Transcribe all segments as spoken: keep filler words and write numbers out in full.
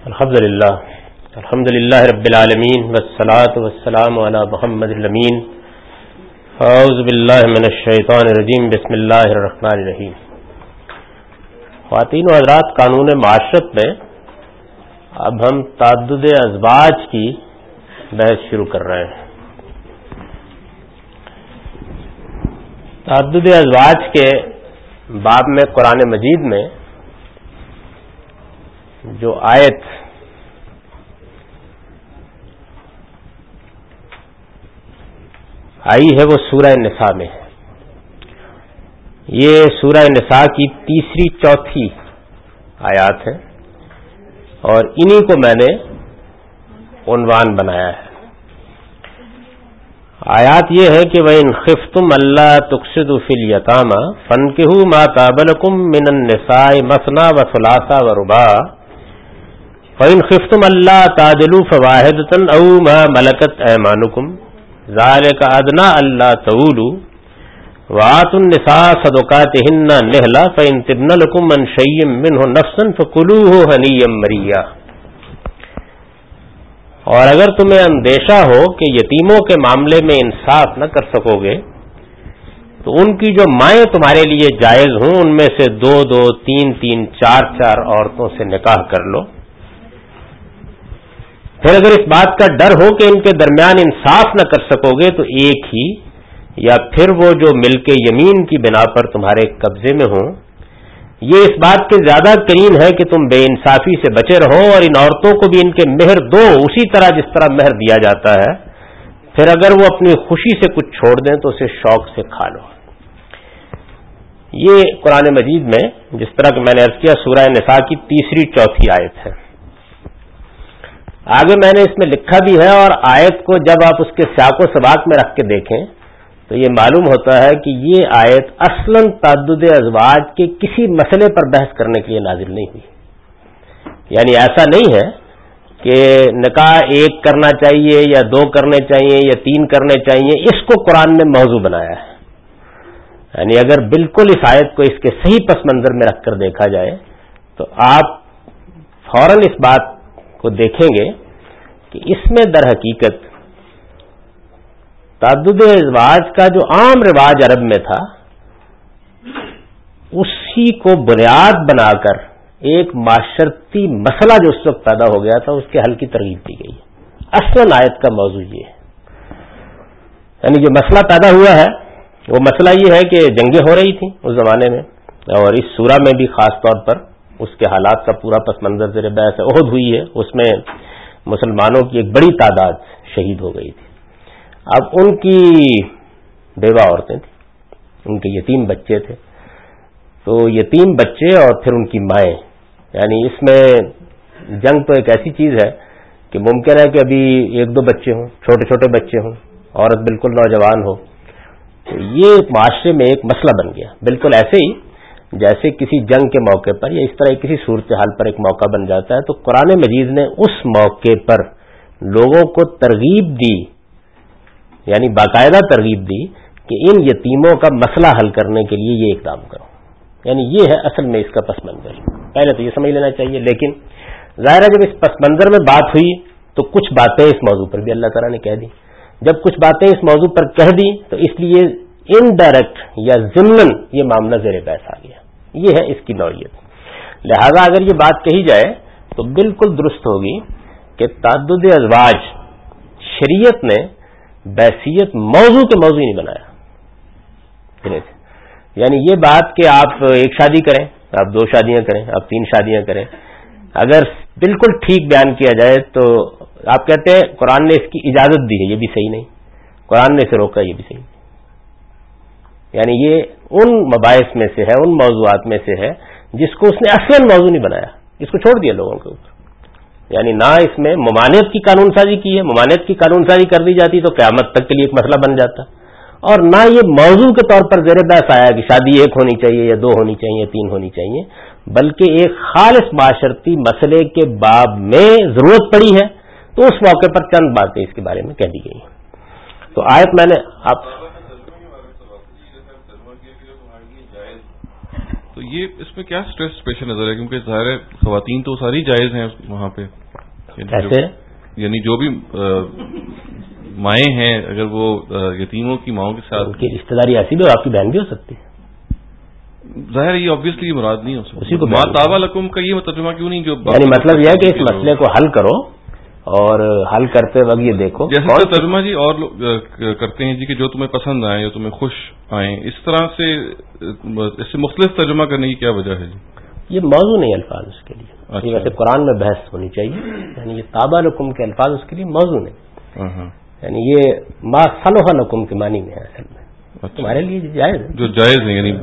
الحمدللہ الحمدللہ رب العالمین والصلاة والسلام علی محمد الامین. اعوذ باللہ من الشیطان الرجیم. بسم اللہ الرحمن الرحیم. خواتین و حضرات، قانون معاشرت میں اب ہم تعدد ازواج کی بحث شروع کر رہے ہیں. تعدد ازواج کے باب میں قرآن مجید میں جو آیت آئی ہے وہ سورہ نساء میں ہے. یہ سورہ نساء کی تیسری چوتھی آیات ہے اور انہی کو میں نے عنوان بنایا ہے. آیات یہ ہے کہ وَإِنْ خِفْتُمْ أَلَّا تُقْسِطُوا فِي الْيَتَامَى فَانكِحُوا مَا طَابَ لَكُم مِّنَ النِّسَاءِ مَثْنَىٰ وَثُلَاثَ وَرُبَاعَ فَإِنْ خِفْتُمْ أَلَّا تَعْدِلُوا فَوَاحِدَةً أَوْ مَا مَلَكَتْ أَيْمَانُكُمْ ذَلِكَ أَدْنَىٰ أَلَّا تَعُولُوا وَآتُوا النِّسَاءَ صَدُقَاتِهِنَّ نِحْلَةً فَإِنْ طِبْنَ لَكُم عَن شَيْءٍ مِّنْهُ نَفْسًا فَكُلُوهُ هَنِيًّا مَرِيًّا. اور اگر تمہیں اندیشہ ہو کہ یتیموں کے معاملے میں انصاف نہ کر سکو گے تو ان کی جو مائیں تمہارے لیے جائز ہوں ان میں سے دو دو تین تین چار چار عورتوں سے نکاح کر لو. پھر اگر اس بات کا ڈر ہو کہ ان کے درمیان انصاف نہ کر سکو گے تو ایک ہی یا پھر وہ جو ملک یمین کی بنا پر تمہارے قبضے میں ہوں. یہ اس بات کے زیادہ قرین ہے کہ تم بے انصافی سے بچے رہو اور ان عورتوں کو بھی ان کے مہر دو اسی طرح جس طرح مہر دیا جاتا ہے. پھر اگر وہ اپنی خوشی سے کچھ چھوڑ دیں تو اسے شوق سے کھا لو. یہ قرآن مجید میں جس طرح کہ میں نے عرض کیا سورہ نساء کی تیسری چوتھی آیت ہے. آگے میں نے اس میں لکھا بھی ہے اور آیت کو جب آپ اس کے سیاق و سباق میں رکھ کے دیکھیں تو یہ معلوم ہوتا ہے کہ یہ آیت اصلاً تعدد ازواج کے کسی مسئلے پر بحث کرنے کے لیے نازل نہیں ہوئی. یعنی ایسا نہیں ہے کہ نکاح ایک کرنا چاہیے یا دو کرنے چاہیے یا تین کرنے چاہیے، اس کو قرآن نے موضوع بنایا ہے. یعنی اگر بالکل اس آیت کو اس کے صحیح پس منظر میں رکھ کر دیکھا جائے تو آپ فوراً اس بات کو دیکھیں گے کہ اس میں در حقیقت تعدد ازواج کا جو عام رواج عرب میں تھا اسی کو بنیاد بنا کر ایک معاشرتی مسئلہ جو اس وقت پیدا ہو گیا تھا اس کے حل کی ترغیب دی گئی. اصلاً آیت کا موضوع یہ ہے. یعنی جو مسئلہ پیدا ہوا ہے وہ مسئلہ یہ ہے کہ جنگیں ہو رہی تھیں اس زمانے میں اور اس سورہ میں بھی خاص طور پر اس کے حالات کا پورا پس منظر زیر بحث احد ہوئی ہے. اس میں مسلمانوں کی ایک بڑی تعداد شہید ہو گئی تھی. اب ان کی بیوہ عورتیں تھیں، ان کے یتیم بچے تھے. تو یتیم بچے اور پھر ان کی مائیں، یعنی اس میں جنگ تو ایک ایسی چیز ہے کہ ممکن ہے کہ ابھی ایک دو بچے ہوں، چھوٹے چھوٹے بچے ہوں، عورت بالکل نوجوان ہو. تو یہ معاشرے میں ایک مسئلہ بن گیا، بالکل ایسے ہی جیسے کسی جنگ کے موقع پر یا اس طرح کسی صورتحال پر ایک موقع بن جاتا ہے. تو قرآن مجید نے اس موقع پر لوگوں کو ترغیب دی، یعنی باقاعدہ ترغیب دی کہ ان یتیموں کا مسئلہ حل کرنے کے لیے یہ اقدام کرو. یعنی یہ ہے اصل میں اس کا پس منظر. پہلے تو یہ سمجھ لینا چاہیے. لیکن ظاہر ہے جب اس پس منظر میں بات ہوئی تو کچھ باتیں اس موضوع پر بھی اللہ تعالیٰ نے کہہ دی. جب کچھ باتیں اس موضوع پر کہہ دی تو اس لیے انڈائریکٹ یا ضمناً یہ معاملہ زیر بحث آ گیا. یہ ہے اس کی نوعیت. لہذا اگر یہ بات کہی جائے تو بالکل درست ہوگی کہ تعدد ازواج شریعت نے بحثیت موضوع کے موضوع نہیں بنایا. یعنی یہ بات کہ آپ ایک شادی کریں، آپ دو شادیاں کریں، آپ تین شادیاں کریں، اگر بالکل ٹھیک بیان کیا جائے تو آپ کہتے ہیں قرآن نے اس کی اجازت دی ہے، یہ بھی صحیح نہیں. قرآن نے اسے روکا، یہ بھی صحیح نہیں. یعنی یہ ان مباحث میں سے ہے، ان موضوعات میں سے ہے جس کو اس نے اصلاً موضوع نہیں بنایا، اس کو چھوڑ دیا لوگوں کے اوپر. یعنی نہ اس میں ممانعت کی قانون سازی کی ہے، ممانعت کی قانون سازی کر دی جاتی تو قیامت تک کے لیے ایک مسئلہ بن جاتا، اور نہ یہ موضوع کے طور پر زیر بحث آیا کہ شادی ایک ہونی چاہیے یا دو ہونی چاہیے یا تین ہونی چاہیے، بلکہ ایک خالص معاشرتی مسئلے کے باب میں ضرورت پڑی ہے تو اس موقع پر چند باتیں اس کے بارے میں کہہ دی گئی ہیں. تو آیت میں نے آپ تو یہ اس میں کیا اسٹریس پیش نظر ہے؟ کیونکہ ظاہر ہے خواتین تو ساری جائز ہیں وہاں پہ، یعنی جو بھی مائیں ہیں اگر وہ یتیموں کی ماؤں کے ساتھ کی رشتے داری ایسی بھی آپ کی بہن بھی ہو سکتی ہے، ظاہر یہ آبویسلی مراد نہیں ہو سکتی. ماں تابا لکم کا یہ ترجمہ کیوں نہیں؟ جو یعنی مطلب یہ ہے کہ اس مسئلے کو حل کرو اور حل کرتے وقت یہ دیکھو جیسے ترجمہ جی اور لوگ کرتے ہیں جی کہ جو تمہیں پسند آئے جو تمہیں خوش آئیں، اس طرح سے اس سے مختلف ترجمہ کرنے کی کیا وجہ ہے جی؟ یہ موضوع نہیں الفاظ اس کے لیے. اچھا. ویسے قرآن میں بحث ہونی چاہیے، یعنی یہ تابا لکم کے الفاظ اس کے لیے موضوع نہیں، یعنی یہ ما صلح لکم کے معنی میں ہے اصل میں. اچھا. تمہارے لیے جائز ہے، جو جائز ہے، یعنی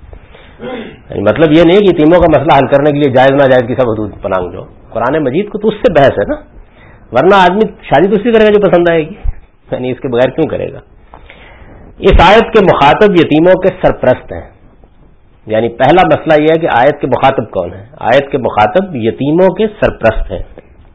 یعنی مطلب یہ نہیں کہ یتیموں کا مسئلہ حل کرنے کے لیے جائز ناجائز کی سب حدود پنانگ دو. قرآن مجید کو تو اس سے بحث ہے نا، ورنہ آدمی شادی تو اسی کرے گا جو پسند آئے گی، یعنی اس کے بغیر کیوں کرے گا. اس آیت کے مخاطب یتیموں کے سرپرست ہیں. یعنی پہلا مسئلہ یہ ہے کہ آیت کے مخاطب کون ہے؟ آیت کے مخاطب یتیموں کے سرپرست ہیں.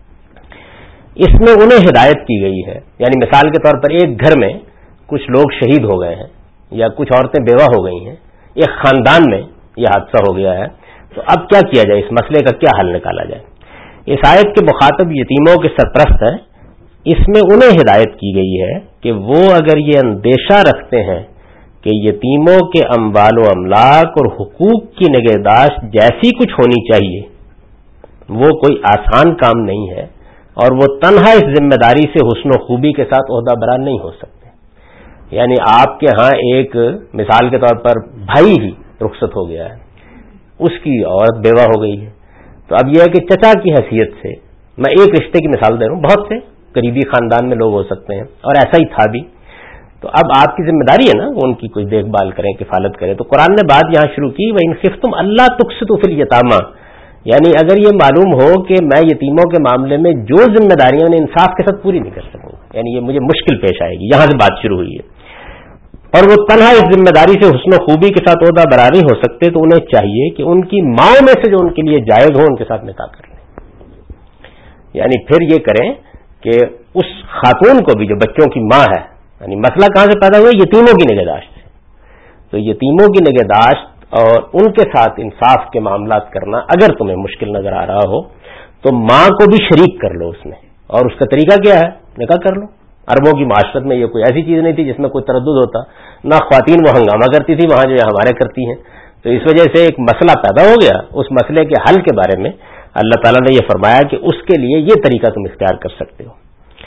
اس میں انہیں ہدایت کی گئی ہے. یعنی مثال کے طور پر ایک گھر میں کچھ لوگ شہید ہو گئے ہیں یا کچھ عورتیں بیوہ ہو گئی ہیں، ایک خاندان میں یہ حادثہ ہو گیا ہے، تو اب کیا کیا جائے، اس مسئلے کا کیا حل نکالا جائے. اس آیت کے مخاطب یتیموں کے سرپرست ہیں. اس میں انہیں ہدایت کی گئی ہے کہ وہ اگر یہ اندیشہ رکھتے ہیں کہ یتیموں کے اموال و املاک اور حقوق کی نگہداشت جیسی کچھ ہونی چاہیے وہ کوئی آسان کام نہیں ہے، اور وہ تنہا اس ذمہ داری سے حسن و خوبی کے ساتھ عہدہ برا نہیں ہو سکتے. یعنی آپ کے ہاں ایک مثال کے طور پر بھائی ہی رخصت ہو گیا ہے، اس کی عورت بیوہ ہو گئی ہے، تو اب یہ ہے کہ چچا کی حیثیت سے، میں ایک رشتے کی مثال دے رہا ہوں، بہت سے قریبی خاندان میں لوگ ہو سکتے ہیں اور ایسا ہی تھا بھی، تو اب آپ کی ذمہ داری ہے نا وہ ان کی کوئی دیکھ بھال کریں، کفالت کریں. تو قرآن نے بات یہاں شروع کی وَإِنْ خِفْتُمْ أَلَّا تُقْسِطُوا فِي الْيَتَامَىٰ، یعنی اگر یہ معلوم ہو کہ میں یتیموں کے معاملے میں جو ذمہ داریاں انہیں انصاف کے ساتھ پوری نہیں کر سکوں گا، یعنی یہ مجھے مشکل پیش آئے گی. یہاں سے بات شروع ہوئی ہے، اور وہ تنہا اس ذمہ داری سے حسن و خوبی کے ساتھ عہدہ برا نہیں ہو سکتے، تو انہیں چاہیے کہ ان کی ماؤں میں سے جو ان کے لیے جائز ہو ان کے ساتھ نکاح کر لیں. یعنی پھر یہ کریں کہ اس خاتون کو بھی جو بچوں کی ماں ہے، یعنی مسئلہ کہاں سے پیدا ہوا؟ یتیموں کی نگہداشت سے. تو یتیموں کی نگہداشت اور ان کے ساتھ انصاف کے معاملات کرنا اگر تمہیں مشکل نظر آ رہا ہو تو ماں کو بھی شریک کر لو اس میں. اور اس کا طریقہ کیا ہے؟ نکاح کر لو. عربوں کی معاشرت میں یہ کوئی ایسی چیز نہیں تھی جس میں کوئی تردد ہوتا، نہ خواتین وہ ہنگامہ کرتی تھی وہاں جو ہمارے کرتی ہیں. تو اس وجہ سے ایک مسئلہ پیدا ہو گیا. اس مسئلے کے حل کے بارے میں اللہ تعالیٰ نے یہ فرمایا کہ اس کے لیے یہ طریقہ تم اختیار کر سکتے ہو.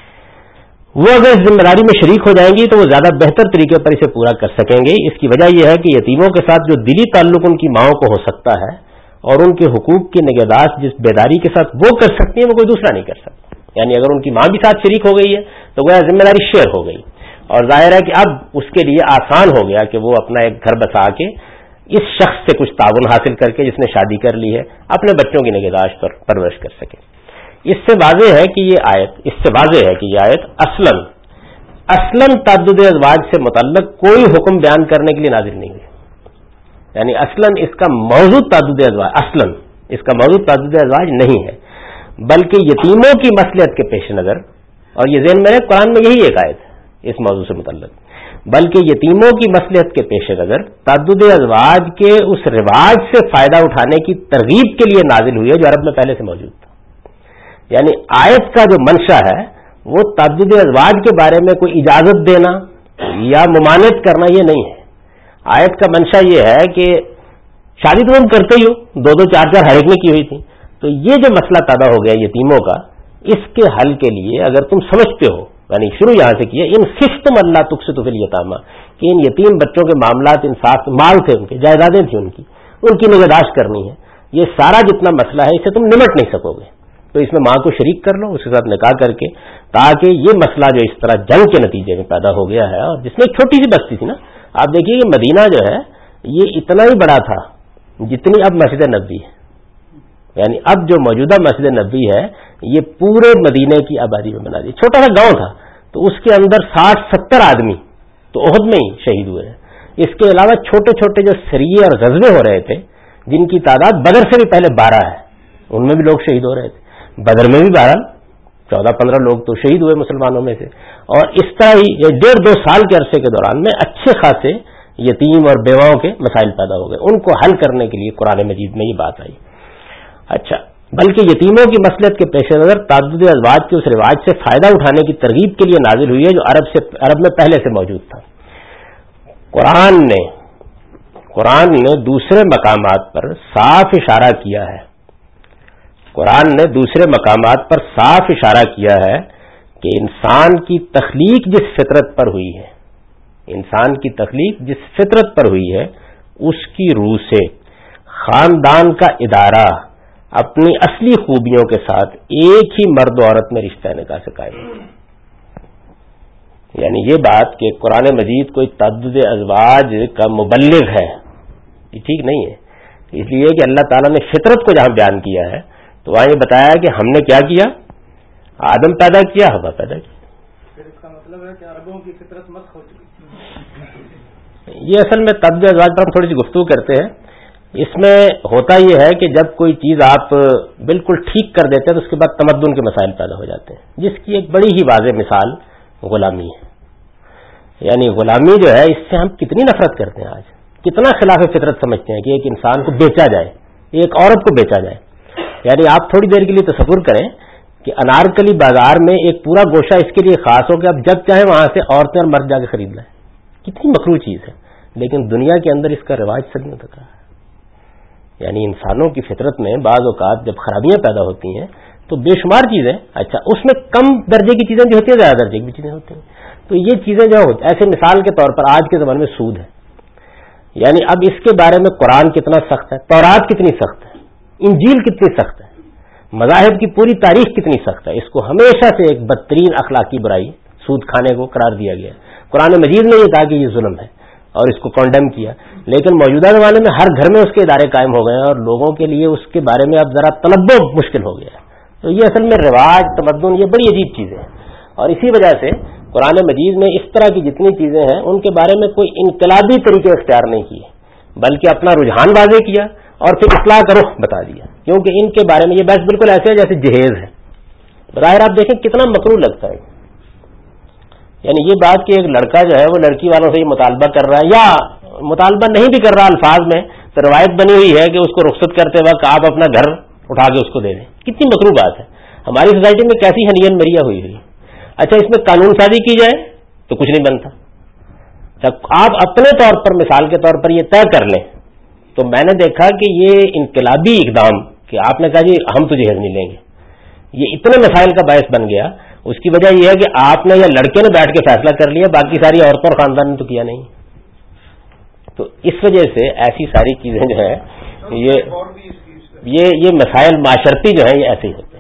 وہ اگر اس ذمہ داری میں شریک ہو جائیں گی تو وہ زیادہ بہتر طریقے پر اسے پورا کر سکیں گے. اس کی وجہ یہ ہے کہ یتیموں کے ساتھ جو دلی تعلق ان کی ماؤں کو ہو سکتا ہے اور ان کے حقوق کی نگہداشت جس بیداری کے ساتھ وہ کر سکتی ہے وہ کوئی دوسرا نہیں کر سکتا. یعنی اگر ان کی ماں بھی ساتھ شریک ہو گئی ہے تو گویا ذمہ داری شیئر ہو گئی، اور ظاہر ہے کہ اب اس کے لیے آسان ہو گیا کہ وہ اپنا ایک گھر بسا کے اس شخص سے کچھ تعاون حاصل کر کے جس نے شادی کر لی ہے اپنے بچوں کی نگہداشت پر پرورش کر سکے. اس سے واضح ہے کہ یہ آیت اس سے واضح ہے کہ یہ آیت اصلاً اصلاً تعدد ازواج سے متعلق کوئی حکم بیان کرنے کے لیے نازل نہیں ہوئی. یعنی اصلاً اس کا موضوع تعدد ازواج اصلاً اس کا موضوع تعدد ازواج نہیں ہے، بلکہ یتیموں کی مصلحت کے پیش نظر، اور یہ ذہن میں ہے قرآن میں یہی ایک آیت ہے اس موضوع سے متعلق، بلکہ یتیموں کی مصلحت کے پیش نظر تعدد ازواج کے اس رواج سے فائدہ اٹھانے کی ترغیب کے لیے نازل ہوئی ہے جو عرب میں پہلے سے موجود تھا. یعنی آیت کا جو منشا ہے وہ تعدد ازواج کے بارے میں کوئی اجازت دینا یا ممانعت کرنا یہ نہیں ہے. آیت کا منشا یہ ہے کہ شادی تو ہم کرتے ہی ہو، دو دو چار چار ہر ایک نے کی ہوئی تھی، تو یہ جو مسئلہ پیدا ہو گیا یتیموں کا، اس کے حل کے لیے اگر تم سمجھتے ہو، یعنی شروع یہاں سے کیا ان خفتم اللہ تقسطوا فی الیتامى، کہ ان یتیم بچوں کے معاملات انصاف، مال تھے ان کے، جائیدادیں تھیں ان کی، ان کی نگہداشت کرنی ہے، یہ سارا جتنا مسئلہ ہے اسے تم نمٹ نہیں سکو گے، تو اس میں ماں کو شریک کر لو اس کے ساتھ نکاح کر کے، تاکہ یہ مسئلہ جو اس طرح جنگ کے نتیجے میں پیدا ہو گیا ہے، اور جس میں ایک چھوٹی سی بستی تھی نا، آپ دیکھیے کہ مدینہ جو ہے یہ اتنا ہی بڑا تھا جتنی اب مسجد نبوی ہے. یعنی اب جو موجودہ مسجد نبوی ہے یہ پورے مدینے کی آبادی میں بنا دی. چھوٹا سا گاؤں تھا تو اس کے اندر ساٹھ ستر آدمی تو احد میں ہی شہید ہوئے ہیں. اس کے علاوہ چھوٹے چھوٹے جو سریے اور غزوے ہو رہے تھے جن کی تعداد بدر سے بھی پہلے بارہ ہے، ان میں بھی لوگ شہید ہو رہے تھے. بدر میں بھی بارہ چودہ پندرہ لوگ تو شہید ہوئے مسلمانوں میں سے. اور اس طرح ہی ڈیڑھ دو سال کے عرصے کے دوران میں اچھے خاصے یتیم اور بیواؤں کے مسائل پیدا ہو گئے. ان کو حل کرنے کے لیے قرآن مجید میں یہ بات آئی. اچھا، بلکہ یتیموں کی مصلحت کے پیش نظر تعدد ازواج کے اس رواج سے فائدہ اٹھانے کی ترغیب کے لیے نازل ہوئی ہے جو عرب سے عرب میں پہلے سے موجود تھا. قرآن نے قرآن نے دوسرے مقامات پر صاف اشارہ کیا ہے قرآن نے دوسرے مقامات پر صاف اشارہ کیا ہے کہ انسان کی تخلیق جس فطرت پر ہوئی ہے انسان کی تخلیق جس فطرت پر ہوئی ہے اس کی روح سے خاندان کا ادارہ اپنی اصلی خوبیوں کے ساتھ ایک ہی مرد و عورت میں رشتہ نکاح سے قائم ہے. یعنی یہ بات کہ قرآن مجید کوئی تعدد ازواج کا مبلغ ہے یہ ٹھیک نہیں ہے. اس لیے کہ اللہ تعالیٰ نے فطرت کو جہاں بیان کیا ہے تو وہاں یہ بتایا کہ ہم نے کیا کیا، آدم پیدا کیا، ہوا پیدا کیا. پھر اس کا مطلب ہے کہ عربوں کی فطرت مسخ ہو چکی. یہ اصل میں تعدد ازواج پر ہم تھوڑی سی گفتگو کرتے ہیں. اس میں ہوتا یہ ہے کہ جب کوئی چیز آپ بالکل ٹھیک کر دیتے ہیں تو اس کے بعد تمدن کے مسائل پیدا ہو جاتے ہیں، جس کی ایک بڑی ہی واضح مثال غلامی ہے. یعنی غلامی جو ہے اس سے ہم کتنی نفرت کرتے ہیں، آج کتنا خلاف فطرت سمجھتے ہیں کہ ایک انسان کو بیچا جائے، ایک عورت کو بیچا جائے. یعنی آپ تھوڑی دیر کے لیے تصور کریں کہ انارکلی بازار میں ایک پورا گوشہ اس کے لیے خاص ہو کہ آپ جب چاہیں وہاں سے عورتیں اور مرد جا کے خرید لائیں. کتنی مکروہ چیز ہے، لیکن دنیا کے اندر اس کا رواج صدیوں تک رہا ہے. یعنی انسانوں کی فطرت میں بعض اوقات جب خرابیاں پیدا ہوتی ہیں تو بے شمار چیزیں، اچھا اس میں کم درجے کی چیزیں بھی ہوتی ہیں، زیادہ درجے کی بھی چیزیں ہوتی ہیں. تو یہ چیزیں جو ہوتی ایسے مثال کے طور پر آج کے زمانے میں سود ہے. یعنی اب اس کے بارے میں قرآن کتنا سخت ہے، تورات کتنی سخت ہے، انجیل کتنی سخت ہے، مذاہب کی پوری تاریخ کتنی سخت ہے. اس کو ہمیشہ سے ایک بدترین اخلاقی برائی سود کھانے کو قرار دیا گیا. قرآن مجید نے یہ کہا کہ یہ ظلم ہے اور اس کو کنڈیم کیا، لیکن موجودہ زمانے میں ہر گھر میں اس کے ادارے قائم ہو گئے ہیں اور لوگوں کے لیے اس کے بارے میں اب ذرا تلبو مشکل ہو گیا ہے. تو یہ اصل میں رواج، تمدن، یہ بڑی عجیب چیزیں ہیں. اور اسی وجہ سے قرآن مجید میں اس طرح کی جتنی چیزیں ہیں ان کے بارے میں کوئی انقلابی طریقے اختیار نہیں کیے، بلکہ اپنا رجحان واضح کیا اور پھر اصلاح کا رخ بتا دیا. کیونکہ ان کے بارے میں یہ بحث بالکل ایسے ہے جیسے جہیز ہے. بظاہر آپ دیکھیں کتنا مکروہ لگتا ہے. یعنی یہ بات کہ ایک لڑکا جو ہے وہ لڑکی والوں سے یہ مطالبہ کر رہا ہے یا مطالبہ نہیں بھی کر رہا الفاظ میں، تو روایت بنی ہوئی ہے کہ اس کو رخصت کرتے وقت آپ اپنا گھر اٹھا کے اس کو دے دیں. کتنی مکروہ بات ہے. ہماری سوسائٹی میں کیسی ہنین مریا ہوئی ہوئی. اچھا اس میں قانون سازی کی جائے تو کچھ نہیں بنتا. آپ اپنے طور پر مثال کے طور پر یہ طے کر لیں تو میں نے دیکھا کہ یہ انقلابی اقدام کہ آپ نے کہا جی ہم تو جہیز نہیں لیں گے، یہ اتنے مسائل کا باعث بن گیا. اس کی وجہ یہ ہے کہ آپ نے یا لڑکے نے بیٹھ کے فیصلہ کر لیا، باقی ساری عورتوں اور خاندان نے تو کیا نہیں. تو اس وجہ سے ایسی ساری چیزیں جو ہیں یہ یہ یہ مسائل معاشرتی جو ہیں یہ ایسے ہی ہوتے ہیں.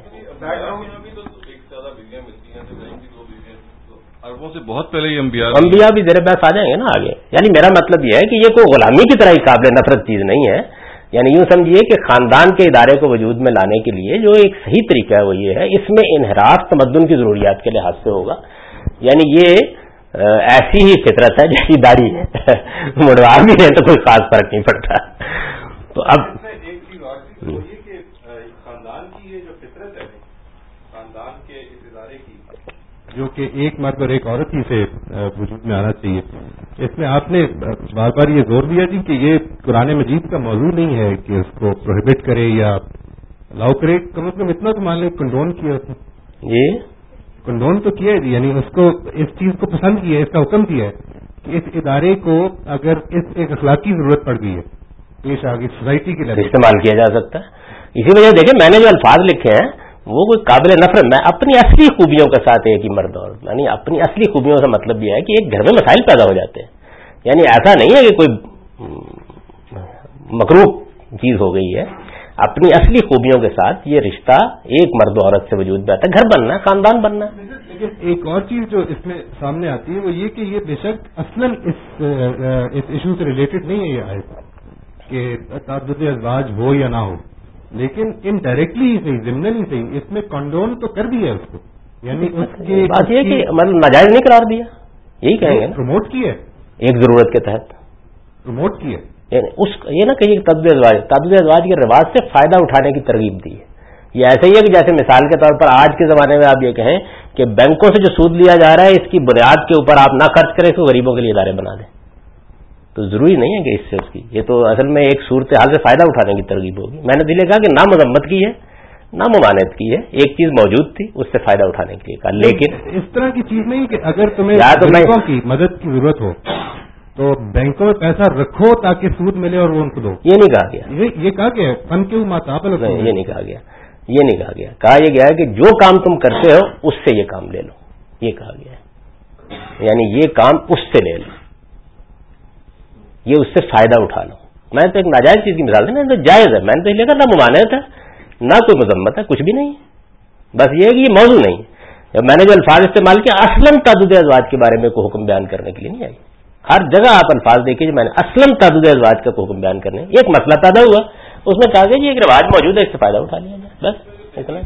عربوں سے بہت پہلے یہ انبیاء انبیاء بھی زیر بحث آ جائیں گے نا آگے. یعنی میرا مطلب یہ ہے کہ یہ کوئی غلامی کی طرح ہی قابل نفرت چیز نہیں ہے. یعنی یوں سمجھیے کہ خاندان کے ادارے کو وجود میں لانے کے لیے جو ایک صحیح طریقہ ہے وہ یہ ہے، اس میں انحراف تمدن کی ضروریات کے لحاظ سے ہوگا. یعنی یہ ایسی ہی فطرت ہے جیسی داڑھی ہے، مڑوا بھی ہے تو کوئی خاص فرق نہیں پڑتا. تو اب ایک چیز اور کہ خاندان کی یہ جو فطرت ہے، خاندان کے اس ادارے کی جو کہ ایک مرد اور ایک عورت ہی سے وجود میں آنا چاہیے، اس میں آپ نے بار بار یہ زور دیا جی کہ یہ قرآن مجید کا موضوع نہیں ہے کہ اس کو پروہیبٹ کرے یا الاؤ کرے. کم از کم اتنا تو مان لیں کنڈون کیا اس نے. جی کنڈون تو کیا ہے جی، یعنی اس کو اس چیز کو پسند کیا ہے، اس کا حکم کیا ہے کہ اس ادارے کو اگر اس ایک اخلاقی ضرورت پڑ گئی ہے پیش آگے سوسائٹی کے لیے استعمال کیا جا سکتا ہے. اسی وجہ دیکھیں میں نے جو الفاظ لکھے ہیں وہ کوئی قابل نفرت، میں اپنی اصلی خوبیوں کے ساتھ ایک ہی مرد اور یعنی اپنی اصلی خوبیوں سے مطلب یہ ہے کہ ایک گھر میں مسائل پیدا ہو جاتے ہیں. یعنی ایسا نہیں ہے کہ کوئی مکروہ چیز ہو گئی ہے، اپنی اصلی خوبیوں کے ساتھ یہ رشتہ ایک مرد و عورت سے وجود میں آتا ہے. گھر بننا ہے، خاندان بننا ہے. لیکن ایک اور چیز جو اس میں سامنے آتی ہے وہ یہ کہ یہ بے شک اصلاً اس ایشو سے ریلیٹڈ نہیں ہے یہ آیت کہ تعدد ازواج ہو یا نہ ہو، لیکن انڈائریکٹلی ہی صحیح، ضمناً ہی صحیح اس میں کنڈون تو کر دیا ہے اس کو. یعنی اس کی بات یہ کہ مطلب ناجائز نہیں قرار دیا، یہی کہیں گے. پروموٹ کیا ہے ایک ضرورت کے تحت پروموٹ کیا ہے. یعنی اس یہ نہ کہیے کہ تعدد ازواج تعدد ازواج کے رواج سے فائدہ اٹھانے کی ترغیب دی ہے. یہ ایسا ہی ہے کہ جیسے مثال کے طور پر آج کے زمانے میں آپ یہ کہیں کہ بینکوں سے جو سود لیا جا رہا ہے اس کی بنیاد کے اوپر آپ نہ خرچ کریں، اس کو غریبوں کے لیے ادارے بنا دیں. تو ضروری نہیں ہے کہ اس سے اس کی، یہ تو اصل میں ایک صورتحال سے فائدہ اٹھانے کی ترغیب ہوگی. میں نے دلیل کہا کہ نہ مذمت کی ہے نہ ممانعت کی ہے، ایک چیز موجود تھی اس سے فائدہ اٹھانے کے لیے کہا. لیکن اس طرح کی چیز نہیں کہ اگر تمہیں بینکوں کی مدد کی ضرورت ہو تو بینکوں میں پیسہ رکھو تاکہ سود ملے اور وہ ان کو دو، یہ نہیں کہا گیا. یہ کہا گیا فن کیوں ماتاپ یہ نہیں کہا گیا، یہ نہیں کہا گیا. کہا یہ گیا ہے کہ جو کام تم کرتے ہو اس سے یہ کام لے لو، یہ کہا گیا ہے. یعنی یہ کام اس سے لے لو، یہ اس سے فائدہ اٹھا لو. میں تو ایک ناجائز چیز کی مثال دوں نا، تو جائز ہے. میں نے تو یہ لکھا نہ ممانعت ہے نہ کوئی مذمت ہے، کچھ بھی نہیں ہے. بس یہ ہے کہ یہ موضوع نہیں ہے. جب میں نے جو الفاظ استعمال کیا اصلاً تعدد ازواج کے بارے میں کوئی حکم بیان کرنے کے لیے نہیں آئی. ہر جگہ آپ الفاظ دیکھیے میں نے اصلاً تعدد ازواج کا حکم بیان کرنے، ایک مسئلہ پیدا ہوا اس میں کہا گیا جی ایک رواج موجود ہے اس سے فائدہ اٹھا لیا جائے، بس اتنا.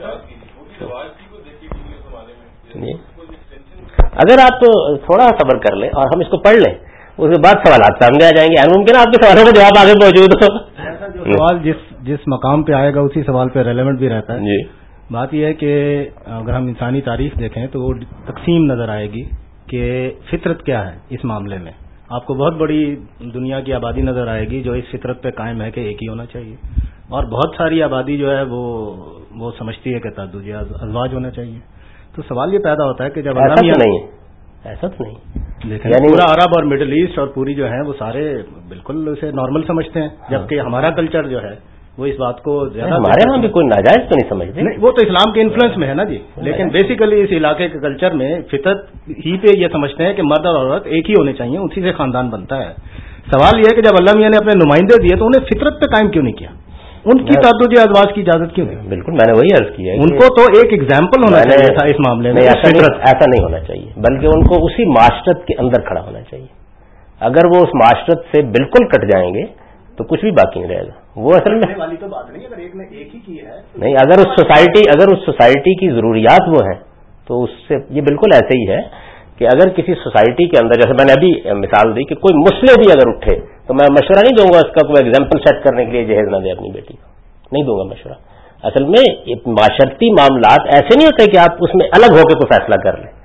اگر آپ تو تھوڑا صبر کر لیں اور ہم اس کو پڑھ لیں اس کے بعد سوالات سامنے آ جائیں گے. ممکن ہے آپ کے سوالوں کا جواب آگے موجود ہو. سوال جس جس مقام پہ آئے گا اسی سوال پہ ریلیونٹ بھی رہتا ہے. جی بات یہ ہے کہ اگر ہم انسانی تاریخ دیکھیں تو وہ تقسیم نظر آئے گی کہ فطرت کیا ہے اس معاملے میں. آپ کو بہت بڑی دنیا کی آبادی نظر آئے گی جو اس فطرت پہ قائم ہے کہ ایک ہی ہونا چاہیے، اور بہت ساری آبادی جو ہے وہ وہ سمجھتی ہے کہ تعدد ازواج ہونا چاہیے. تو سوال یہ پیدا ہوتا ہے کہ جب ایسا تو نہیں ایسا تو نہیں لیکن یعنی پورا عرب اور مڈل ایسٹ اور پوری جو ہے وہ سارے بالکل اسے نارمل سمجھتے ہیں، جبکہ ہمارا کلچر جو ہے وہ اس بات کو زیادہ ہمارے وہاں بھی کوئی ناجائز تو نہیں سمجھتے. نہیں وہ تو اسلام کے انفلوئنس میں ہے نا جی، لیکن بیسیکلی اس علاقے کے کلچر میں فطرت ہی پہ یہ سمجھتے ہیں کہ مرد اور عورت ایک ہی ہونے چاہیے، اسی سے خاندان بنتا ہے. سوال یہ ہے کہ جب اللہ میاں نے اپنے نمائندے دیے تو انہیں فطرت پہ قائم کیوں نہیں کیا؟ ان کی تعدد ازواج کی اجازت کیوں نہیں؟ بالکل میں نے وہی عرض کیا ہے ان کو تو ایک ایگزامپل ہونا چاہیے تھا اس معاملے میں. ایسا نہیں ہونا چاہیے، بلکہ ان کو اسی معاشرت کے اندر کھڑا ہونا چاہیے. اگر وہ اس معاشرت سے بالکل کٹ جائیں گے تو کچھ بھی باقی نہیں رہے گا. وہ اصل میں والی تو بات نہیں، اگر ایک نے ایک ہی کی ہے نہیں، اگر اس سوسائٹی اگر اس سوسائٹی کی ضروریات وہ ہیں تو اس سے یہ بالکل ایسے ہی ہے کہ اگر کسی سوسائٹی کے اندر، جیسے میں نے ابھی مثال دی کہ کوئی مسئلے بھی اگر اٹھے تو میں مشورہ نہیں دوں گا اس کا کوئی ایگزامپل سیٹ کرنے کے لیے جہیز نہ دے اپنی بیٹی کو، نہیں دوں گا مشورہ. اصل میں معاشرتی معاملات ایسے نہیں ہوتے کہ آپ اس میں الگ ہو کے کوئی فیصلہ کر لیں.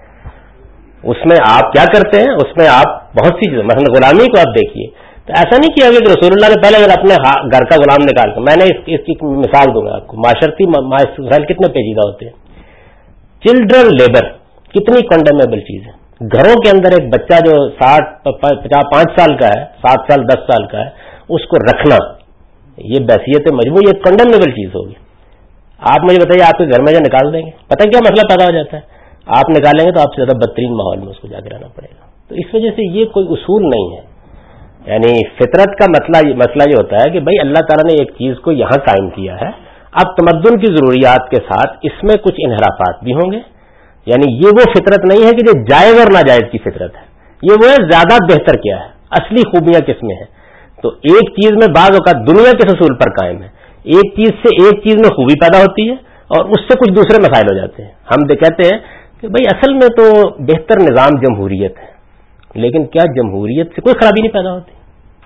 اس میں آپ کیا کرتے ہیں، اس میں آپ بہت سی چیزیں، مثلا غلامی کو آپ دیکھیے تو ایسا نہیں کیا کہ رسول اللہ نے پہلے اگر اپنے گھر کا غلام نکال کر، میں نے اس کی مثال دوں گا آپ کو. معاشرتی مسائل کتنے پیچیدہ ہوتے ہیں. چلڈرن لیبر کتنی کنڈیمیبل چیز ہے. گھروں کے اندر ایک بچہ جو ساٹھ پچاس پانچ سال کا ہے، سات سال دس سال کا ہے، اس کو رکھنا یہ بحثیت مجموعی ایک کنڈیمیبل چیز ہوگی. آپ مجھے بتائیے آپ کے گھر میں جو نکال دیں گے پتہ کیا مسئلہ پیدا ہو جاتا ہے. آپ نکالیں گے تو آپ سے زیادہ بدترین ماحول میں اس کو جا کے رہنا پڑے گا. تو اس وجہ سے یہ کوئی اصول نہیں ہے. یعنی فطرت کا مسئلہ یہ ہوتا ہے کہ بھائی اللہ تعالیٰ نے ایک چیز کو یہاں قائم کیا ہے، اب تمدن کی ضروریات کے ساتھ اس میں کچھ انحرافات بھی ہوں گے. یعنی یہ وہ فطرت نہیں ہے کہ جو جائز اور ناجائز کی فطرت ہے، یہ وہ ہے زیادہ بہتر کیا ہے، اصلی خوبیاں کس میں ہیں. تو ایک چیز میں بعض اوقات دنیا کے اصول پر قائم ہے، ایک چیز سے ایک چیز میں خوبی پیدا ہوتی ہے اور اس سے کچھ دوسرے مسائل ہو جاتے ہیں. ہم کہتے ہیں کہ بھئی اصل میں تو بہتر نظام جمہوریت ہے، لیکن کیا جمہوریت سے کوئی خرابی نہیں پیدا ہوتی؟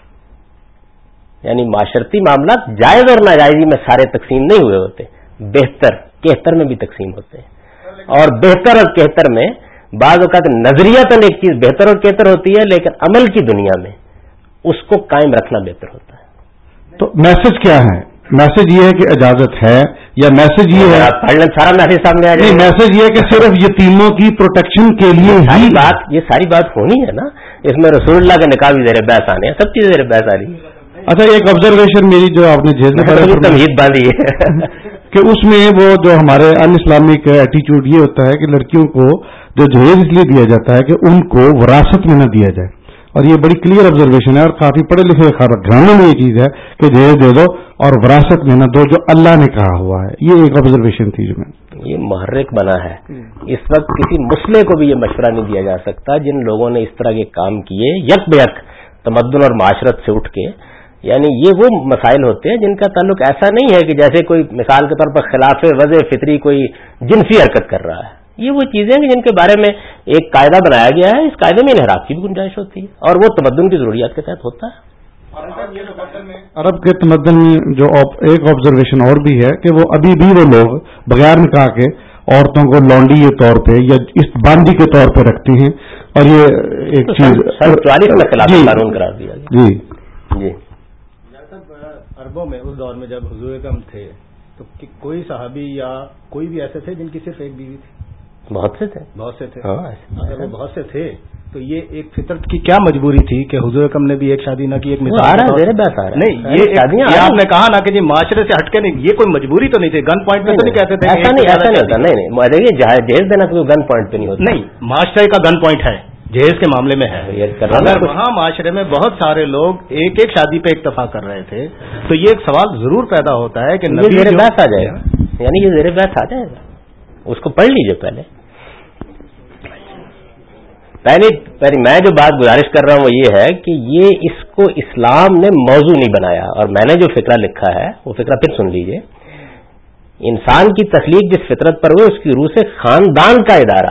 یعنی معاشرتی معاملات جائز اور ناجائزی میں سارے تقسیم نہیں ہوئے ہوتے، بہتر کہتر میں بھی تقسیم ہوتے ہیں. اور بہتر اور کہتر میں بعض اوقات نظریاتاً ایک چیز بہتر اور کہتر ہوتی ہے، لیکن عمل کی دنیا میں اس کو قائم رکھنا بہتر ہوتا ہے. تو میسج کیا ہے؟ میسج یہ ہے کہ اجازت ہے، یا میسج یہ ہے سارا میسج سامنے آ جائے؟ میسج یہ ہے کہ صرف یتیموں کی پروٹیکشن کے لیے ساری بات یہ ساری بات ہونی ہے نا. اس میں رسول اللہ کا نکاح بھی زیر بحث آنے ہیں، سب چیزیں زیر بحث آ رہی ہیں. اچھا ایک آبزرویشن میری جو آپ نے جیز میں تمہید باندھی ہے کہ اس میں وہ جو ہمارے ان اسلامک ایٹیچیوڈ یہ ہوتا ہے کہ لڑکیوں کو جو جہیز اس لیے دیا جاتا ہے کہ ان کو وراثت میں نہ دیا جائے. اور یہ بڑی کلیئر آبزرویشن ہے اور کافی پڑھے لکھے گھرانوں میں یہ چیز ہے کہ جہیز دے دو اور وراثت میں نہ دو، جو اللہ نے کہا ہوا ہے. یہ ایک آبزرویشن تھی جو میں یہ محرک بنا ہے. اس وقت کسی مسئلے کو بھی یہ مشورہ نہیں دیا جا سکتا جن لوگوں نے اس طرح کے کام کیے یک بیک تمدن اور معاشرت سے اٹھ کے. یعنی یہ وہ مسائل ہوتے ہیں جن کا تعلق ایسا نہیں ہے کہ جیسے کوئی مثال کے طور پر خلاف وضع فطری کوئی جنسی حرکت کر رہا ہے. یہ وہ چیزیں ہیں جن کے بارے میں ایک قاعدہ بنایا گیا ہے، اس قاعدے میں انحراف کی بھی گنجائش ہوتی ہے اور وہ تمدن کی ضروریات کے تحت ہوتا ہے. عرب کے تمدن میں جو ایک آبزرویشن اور بھی ہے کہ وہ ابھی بھی وہ لوگ بغیر نکاح کے عورتوں کو لونڈی کے طور پہ یا اس باندی کے طور پہ رکھتے ہیں، اور یہ ایک چیز چوالیس میں خلاف قانون قرار دیا گیا۔ جی جی عربوں میں اس دور میں جب حضور اکرم تھے تو کوئی صحابی یا کوئی بھی ایسے تھے جن کی صرف ایک بیوی تھی؟ بہت سے تھے، بہت سے تھے۔ اگر وہ بہت سے تھے تو یہ ایک فطرت کی کیا مجبوری تھی کہ حضور اکرم نے بھی ایک شادی نہ کی؟ ایک مثال نہیں، یہ آپ نے کہا نا کہ جی معاشرے سے ہٹ کے نہیں، یہ کوئی مجبوری تو نہیں تھی، گن پوائنٹ پہ تو نہیں کہتے تھے؟ ایسا نہیں، ایسا نہیں ہوتا، نہیں نہیں دیکھیے جہیز دینا تو گن پوائنٹ پہ نہیں ہوتا، نہیں معاشرے کا گن پوائنٹ ہے، جہیز کے معاملے میں ہے۔ اگر وہاں معاشرے میں بہت سارے لوگ ایک ایک شادی پہ اکتفا کر رہے تھے تو یہ ایک سوال ضرور پیدا ہوتا ہے کہ نبی زیر بحث آ جائے گا، یعنی یہ زیر بحث آ جائے گا، اس کو پڑھ لیجیے پہلے۔ پہلی پہلی میں جو بات گزارش کر رہا ہوں وہ یہ ہے کہ یہ اس کو اسلام نے موضوع نہیں بنایا، اور میں نے جو فقرہ لکھا ہے وہ فقرہ پھر سن لیجیے۔ انسان کی تخلیق جس فطرت پر ہوئی اس کی روح سے خاندان کا ادارہ،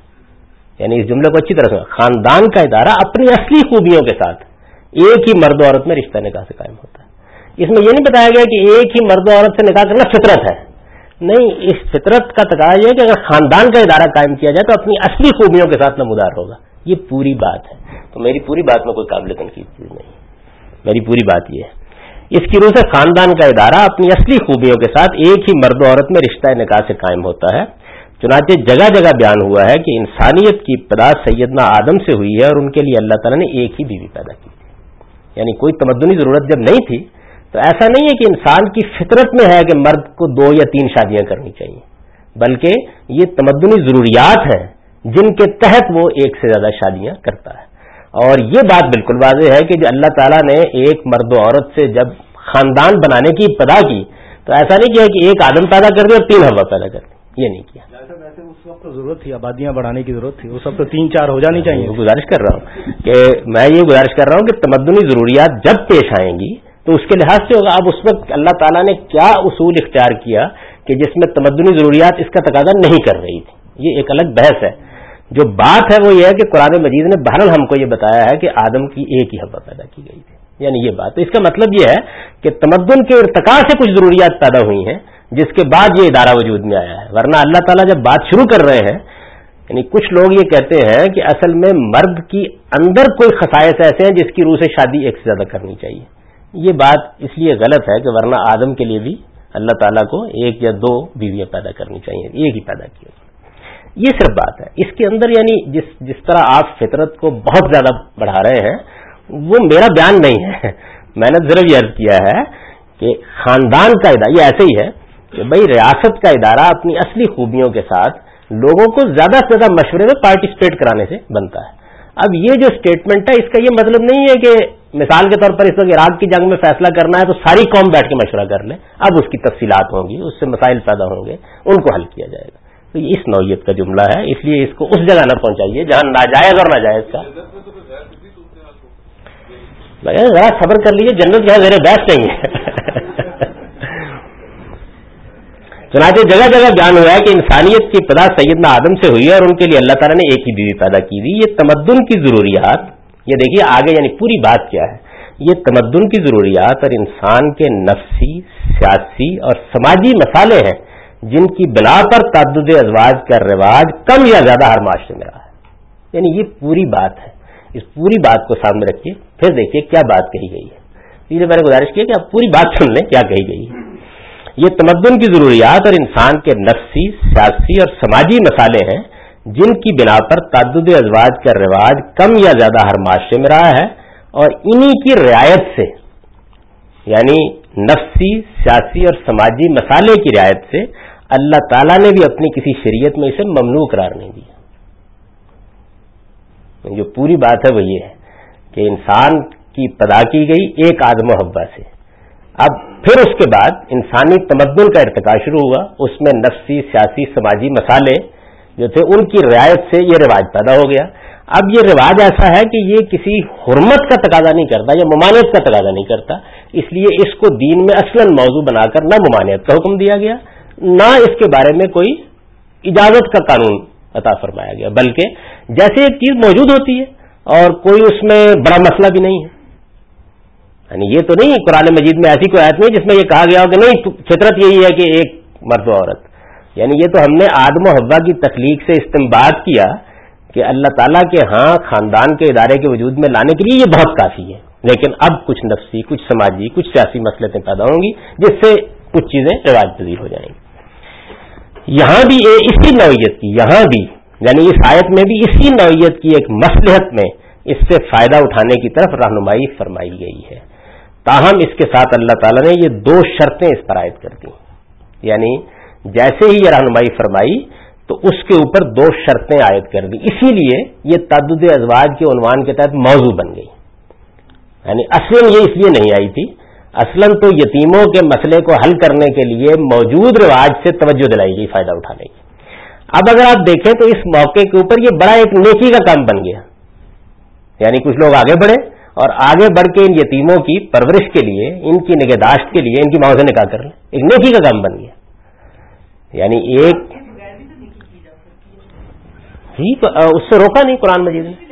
یعنی اس جملے کو اچھی طرح سمجھیں، خاندان کا ادارہ اپنی اصلی خوبیوں کے ساتھ ایک ہی مرد و عورت میں رشتہ نکاح سے قائم ہوتا ہے۔ اس میں یہ نہیں بتایا گیا کہ ایک ہی مرد و عورت سے نکاح کرنا فطرت ہے، نہیں، اس فطرت کا تقاضا یہ ہے کہ اگر خاندان کا ادارہ قائم کیا جائے تو اپنی اصلی خوبیوں کے ساتھ نمودار ہوگا۔ یہ پوری بات ہے، تو میری پوری بات میں کوئی قابل تنقید چیز نہیں، میری پوری بات یہ ہے اس کی روح سے خاندان کا ادارہ اپنی اصلی خوبیوں کے ساتھ ایک ہی مرد و عورت میں رشتہ نکاح سے قائم ہوتا ہے۔ چنانچہ جگہ جگہ بیان ہوا ہے کہ انسانیت کی ابتدا سیدنا آدم سے ہوئی ہے اور ان کے لیے اللہ تعالیٰ نے ایک ہی بیوی پیدا کی تھی، یعنی کوئی تمدنی ضرورت جب نہیں تھی تو ایسا نہیں ہے کہ انسان کی فطرت میں ہے کہ مرد کو دو یا تین شادیاں کرنی چاہیے، بلکہ یہ تمدنی ضروریات ہیں جن کے تحت وہ ایک سے زیادہ شادیاں کرتا ہے۔ اور یہ بات بالکل واضح ہے کہ جو اللہ تعالیٰ نے ایک مرد و عورت سے جب خاندان بنانے کی ابتدا کی تو ایسا نہیں کیا کہ ایک آدم پیدا کر دیا اور تین حوا پیدا کر دی، یہ نہیں کیا۔ ویسے اس وقت تو ضرورت تھی، آبادیاں بڑھانے کی ضرورت تھی، اس وقت تو تین چار ہو جانی چاہیے۔ گزارش کر رہا ہوں کہ میں یہ گزارش کر رہا ہوں کہ تمدنی ضروریات جب پیش آئیں گی تو اس کے لحاظ سے ہوگا۔ اب اس وقت اللہ تعالیٰ نے کیا اصول اختیار کیا کہ جس میں تمدنی ضروریات اس کا تقاضا نہیں کر رہی تھی، یہ ایک الگ بحث ہے۔ جو بات ہے وہ یہ ہے کہ قرآن مجید نے بہرحال ہم کو یہ بتایا ہے کہ آدم کی ایک ہی حوا پیدا کی گئی تھی، یعنی یہ بات، تو اس کا مطلب یہ ہے کہ تمدن کے ارتقاء سے کچھ ضروریات پیدا ہوئی ہیں جس کے بعد یہ ادارہ وجود میں آیا ہے، ورنہ اللہ تعالیٰ جب بات شروع کر رہے ہیں، یعنی کچھ لوگ یہ کہتے ہیں کہ اصل میں مرد کی اندر کوئی خصائص ایسے ہیں جس کی روح سے شادی ایک سے زیادہ کرنی چاہیے، یہ بات اس لیے غلط ہے کہ ورنہ آدم کے لیے بھی اللہ تعالیٰ کو ایک یا دو بیویاں پیدا کرنی چاہیے، ایک ہی پیدا کی، یہ صرف بات ہے۔ اس کے اندر یعنی جس جس طرح آپ فطرت کو بہت زیادہ بڑھا رہے ہیں وہ میرا بیان نہیں ہے، میں نے صرف یہ عرض کیا ہے کہ خاندان کا ادارہ یہ ایسے ہی ہے کہ بھائی ریاست کا ادارہ اپنی اصلی خوبیوں کے ساتھ لوگوں کو زیادہ سے زیادہ مشورے میں پارٹیسپیٹ کرانے سے بنتا ہے۔ اب یہ جو اسٹیٹمنٹ ہے اس کا یہ مطلب نہیں ہے کہ مثال کے طور پر اس وقت عراق کی جنگ میں فیصلہ کرنا ہے تو ساری قوم بیٹھ کے مشورہ کر لے، اب اس کی تفصیلات ہوں گی، اس سے مسائل پیدا ہوں گے، ان کو حل کیا جائے گا۔ تو یہ اس نوعیت کا جملہ ہے، اس لیے اس کو اس جگہ نہ پہنچائیے جہاں ناجائز اور ناجائز کا۔ ذرا صبر کر لیجیے، جنت جو ہے زیر بحث نہیں ہے۔ چنانچہ جگہ جگہ بیان ہوا ہے کہ انسانیت کی ابتدا سیدنا آدم سے ہوئی ہے اور ان کے لیے اللہ تعالیٰ نے ایک ہی بیوی پیدا کی تھی۔ یہ تمدن کی ضروریات، یہ دیکھیے آگے یعنی پوری بات کیا ہے، یہ تمدن کی ضروریات اور انسان کے نفسی، سیاسی اور سماجی مسائل ہیں جن کی بنا پر تعدد ازواج کا رواج کم یا زیادہ ہر معاشرے میں رہا ہے، یعنی یہ پوری بات ہے۔ اس پوری بات کو سامنے رکھیے، پھر دیکھیے کیا بات کہی گئی ہے۔ اس لیے میں نے گزارش کی کہ آپ پوری بات سن لیں کیا کہی گئی ہے۔ یہ تمدن کی ضروریات اور انسان کے نفسی، سیاسی اور سماجی مسائل ہیں جن کی بنا پر تعدد ازواج کا رواج کم یا زیادہ ہر معاشرے میں رہا ہے، اور انہی کی رعایت سے یعنی نفسی، سیاسی اور سماجی مسائل کی رعایت سے اللہ تعالیٰ نے بھی اپنی کسی شریعت میں اسے ممنوع قرار نہیں دیا۔ جو پوری بات ہے وہ یہ ہے کہ انسان کی پیدا کی گئی ایک آدم و حوا سے، اب پھر اس کے بعد انسانی تمدن کا ارتقاء شروع ہوا، اس میں نفسی، سیاسی، سماجی مسائل جو تھے ان کی رعایت سے یہ رواج پیدا ہو گیا۔ اب یہ رواج ایسا ہے کہ یہ کسی حرمت کا تقاضا نہیں کرتا یا ممانعت کا تقاضا نہیں کرتا، اس لیے اس کو دین میں اصلاً موضوع بنا کر نہ ممانعت کا حکم دیا گیا، نہ اس کے بارے میں کوئی اجازت کا قانون عطا فرمایا گیا، بلکہ جیسے ایک چیز موجود ہوتی ہے اور کوئی اس میں بڑا مسئلہ بھی نہیں ہے۔ یعنی یہ تو نہیں قرآن مجید میں ایسی کوئی آیت نہیں جس میں یہ کہا گیا ہو کہ نہیں فطرت یہی ہے کہ ایک مرد و عورت، یعنی یہ تو ہم نے آدم و حوا کی تخلیق سے استنباط کیا کہ اللہ تعالیٰ کے ہاں خاندان کے ادارے کے وجود میں لانے کے لیے یہ بہت کافی ہے، لیکن اب کچھ نفسی، کچھ سماجی، کچھ سیاسی مسئلتیں پیدا ہوں گی جس سے کچھ چیزیں رواج پذیر ہو جائیں گی۔ یہاں بھی اسی نوعیت کی، یہاں بھی یعنی اس آیت میں بھی اسی نوعیت کی ایک مصلحت میں اس سے فائدہ اٹھانے کی طرف رہنمائی فرمائی گئی ہے، تاہم اس کے ساتھ اللہ تعالیٰ نے یہ دو شرطیں اس پر عائد کر دی، یعنی جیسے ہی یہ رہنمائی فرمائی تو اس کے اوپر دو شرطیں عائد کر دی، اسی لیے یہ تعدد ازواج کے عنوان کے تحت موضوع بن گئی۔ یعنی اصلاً یہ اس لیے نہیں آئی تھی، اصلاً تو یتیموں کے مسئلے کو حل کرنے کے لیے موجود رواج سے توجہ دلائی گئی فائدہ اٹھانے کی۔ اب اگر آپ دیکھیں تو اس موقع کے اوپر یہ بڑا ایک نیکی کا کام بن گیا، یعنی کچھ لوگ آگے بڑھے اور آگے بڑھ کے ان یتیموں کی پرورش کے لیے، ان کی نگہداشت کے لیے ان کی ماؤں سے نکاح کر لیں، ایک نیکی کا کام بن گیا۔ یعنی ایک جی اس سے روکا نہیں قرآن مجید نے،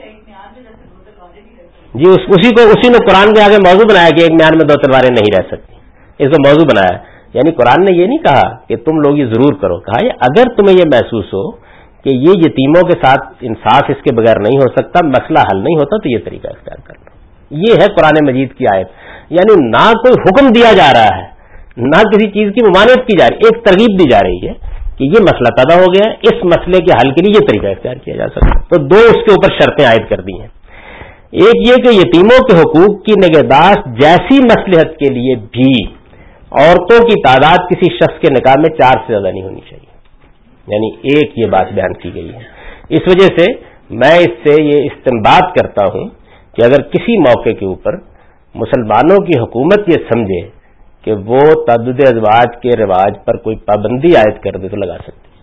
جی اسی کو اسی نے قرآن کے آگے موضوع بنایا کہ ایک میان میں دو تلواریں نہیں رہ سکتی، اس کو موضوع بنایا۔ یعنی قرآن نے یہ نہیں کہا کہ تم لوگ یہ ضرور کرو، کہا یہ اگر تمہیں یہ محسوس ہو کہ یہ یتیموں کے ساتھ انصاف اس کے بغیر نہیں ہو سکتا، مسئلہ حل نہیں ہوتا، تو یہ طریقہ اختیار کر لو۔ یہ ہے قرآن مجید کی آیت، یعنی نہ کوئی حکم دیا جا رہا ہے، نہ کسی چیز کی ممانعت کی جا رہی، ایک ترغیب دی جا رہی ہے کہ یہ مسئلہ پیدا ہو گیا ہے، اس مسئلے کے حل کے لیے یہ طریقہ اختیار کیا جا سکتا ہے۔ تو دو اس کے اوپر شرطیں عائد کر دی ہیں، ایک یہ کہ یتیموں کے حقوق کی نگہداشت جیسی مصلحت کے لیے بھی عورتوں کی تعداد کسی شخص کے نکاح میں چار سے زیادہ نہیں ہونی چاہیے، یعنی ایک یہ بات بیان کی گئی ہے۔ اس وجہ سے میں اس سے یہ استنباط کرتا ہوں کہ اگر کسی موقع کے اوپر مسلمانوں کی حکومت یہ سمجھے کہ وہ تعدد ازواج کے رواج پر کوئی پابندی عائد کر دے تو لگا سکتی ہے۔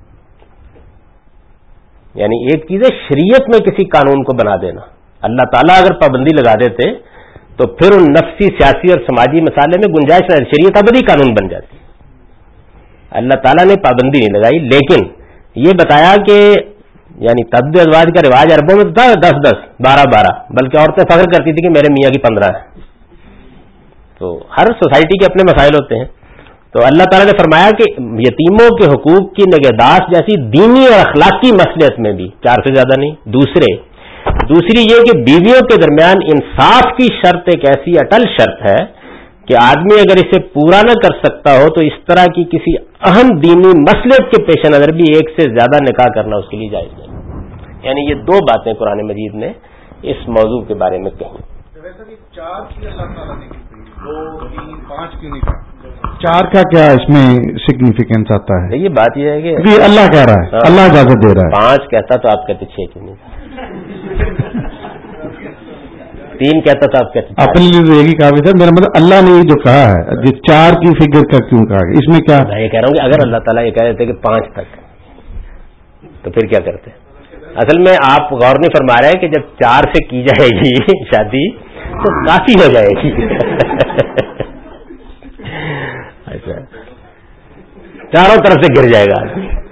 یعنی ایک چیز ہے شریعت میں کسی قانون کو بنا دینا، اللہ تعالیٰ اگر پابندی لگا دیتے تو پھر ان نفسی، سیاسی اور سماجی مسائل میں گنجائش نہیں، شریعت ابدی قانون بن جاتی۔ اللہ تعالیٰ نے پابندی نہیں لگائی، لیکن یہ بتایا کہ یعنی تعدد ازواج کا رواج عربوں میں تھا دس دس بارہ بارہ، بلکہ عورتیں فخر کرتی تھی کہ میرے میاں کی پندرہ ہے۔ تو ہر سوسائٹی کے اپنے مسائل ہوتے ہیں، تو اللہ تعالیٰ نے فرمایا کہ یتیموں کے حقوق کی نگہداشت جیسی دینی اور اخلاقی مصلحت میں بھی چار سے زیادہ نہیں۔ دوسرے دوسری یہ کہ بیویوں کے درمیان انصاف کی شرط ایک ایسی اٹل شرط ہے کہ آدمی اگر اسے پورا نہ کر سکتا ہو تو اس طرح کی کسی اہم دینی مصلحت کے پیش نظر بھی ایک سے زیادہ نکاح کرنا اس کے لیے جائز نہیں۔ یعنی یہ دو باتیں قرآن مجید نے اس موضوع کے بارے میں کہیں۔ چار کی اللہ تعالیٰ نے دو تین پانچ کیوں نہیں کہا؟ چار کا کیا اس میں سگنیفیکینس آتا ہے؟ یہ بات یہ ہے کہ بھی اللہ کہہ رہا ہے، اللہ اجازت دے رہا ہے۔ پانچ کہتا تو آپ کہتے چھ کیوں نہیں، تین کہتا تھا آپ کہتے اپنے لیے تو ایک ہی کافی تھا، میرا مطلب اللہ نے یہ جو کہا ہے یہ چار کی فگر کا کیوں کہا، اس میں کیا؟ میں یہ کہہ رہا ہوں کہ اگر اللہ تعالیٰ یہ کہہ دیتے کہ پانچ تک تو پھر کیا کرتے؟ اصل میں آپ غور نہیں فرما رہے کہ جب چار سے کی جائے گی شادی تو کافی ہو جائے گی۔ اچھا چاروں طرف سے گر جائے گا۔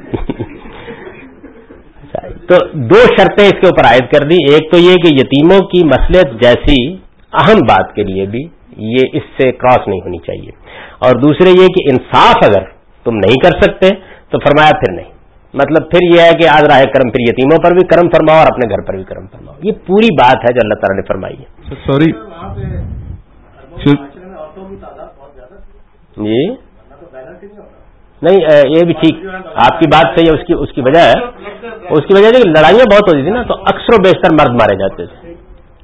تو دو شرطیں اس کے اوپر عائد کر دی، ایک تو یہ کہ یتیموں کی مصلحت جیسی اہم بات کے لیے بھی یہ اس سے کراس نہیں ہونی چاہیے، اور دوسرے یہ کہ انصاف اگر تم نہیں کر سکتے تو فرمایا پھر نہیں، مطلب پھر یہ ہے کہ آج راہ کرم پھر یتیموں پر بھی کرم فرماؤ اور اپنے گھر پر بھی کرم فرماؤ۔ یہ پوری بات ہے جو اللہ تعالیٰ نے فرمائی ہے۔ سوری جی نہیں، یہ بھی ٹھیک، آپ کی بات صحیح ہے، اس کی اس کی وجہ ہے اس کی وجہ ہے کہ لڑائیاں بہت ہوتی تھی نا، تو اکثر و بیشتر مرد مارے جاتے تھے،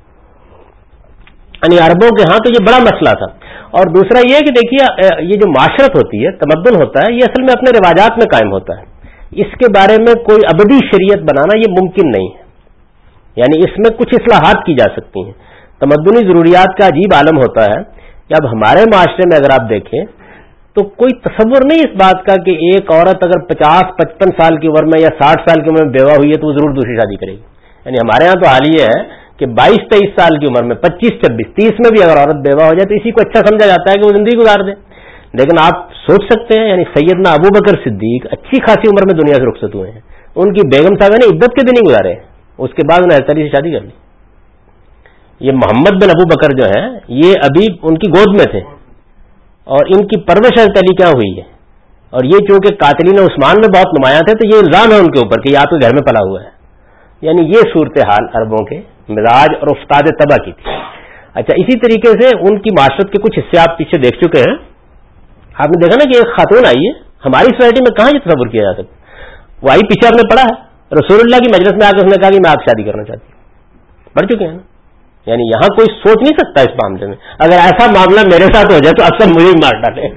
یعنی عربوں کے ہاں تو یہ بڑا مسئلہ تھا۔ اور دوسرا یہ کہ دیکھیے یہ جو معاشرت ہوتی ہے، تمدن ہوتا ہے، یہ اصل میں اپنے رواجات میں قائم ہوتا ہے، اس کے بارے میں کوئی ابدی شریعت بنانا یہ ممکن نہیں ہے، یعنی اس میں کچھ اصلاحات کی جا سکتی ہیں۔ تمدنی ضروریات کا عجیب عالم ہوتا ہے کہ اب ہمارے معاشرے میں اگر آپ دیکھیں تو کوئی تصور نہیں اس بات کا کہ ایک عورت اگر پچاس پچپن سال کی عمر میں یا ساٹھ سال کی عمر میں بیوہ ہوئی ہے تو وہ ضرور دوسری شادی کرے گی۔ یعنی ہمارے ہاں تو حال یہ ہے کہ بائیس تیئیس سال کی عمر میں، پچیس چھبیس تیس میں بھی اگر عورت بیوہ ہو جائے تو اسی کو اچھا سمجھا جاتا ہے کہ وہ زندگی گزار دے۔ لیکن آپ سوچ سکتے ہیں، یعنی سیدنا ابو بکر صدیق اچھی خاصی عمر میں دنیا سے رخصت ہوئے ہیں، ان کی بیگم صاحبہ نے عدت کے دن ہی گزارے، اس کے بعد انہیں حضرت علی سے شادی کر لی۔ یہ محمد بن ابو بکر جو ہیں یہ ابھی ان کی گود میں تھے، اور ان کی پرورش حضرت علی کیا ہوئی ہے، اور یہ چونکہ قاتلین عثمان میں بہت نمایاں تھے تو یہ الزام ہے ان کے اوپر کہ یہ آپ کے گھر میں پلا ہوا ہے. یعنی یہ صورتحال عربوں کے مزاج اور افتاد طبع کی تھی. اچھا اسی طریقے سے ان کی معاشرت کے کچھ حصے آپ پیچھے دیکھ چکے ہیں. آپ نے دیکھا نا کہ ایک خاتون آئی ہے, ہماری سوسائٹی میں کہاں یہ تصور کیا جا سکتا, وہ آئی پیچھے آپ نے پڑھا ہے, رسول اللہ کی مجلس میں آ کے اس نے کہا کہ میں آپ شادی کرنا چاہتی ہوں. پڑھ چکے ہیں نا. یعنی یہاں کوئی سوچ نہیں سکتا اس معاملے میں. اگر ایسا معاملہ میرے ساتھ ہو جائے تو اب سب مجھے ہی مار ڈالے.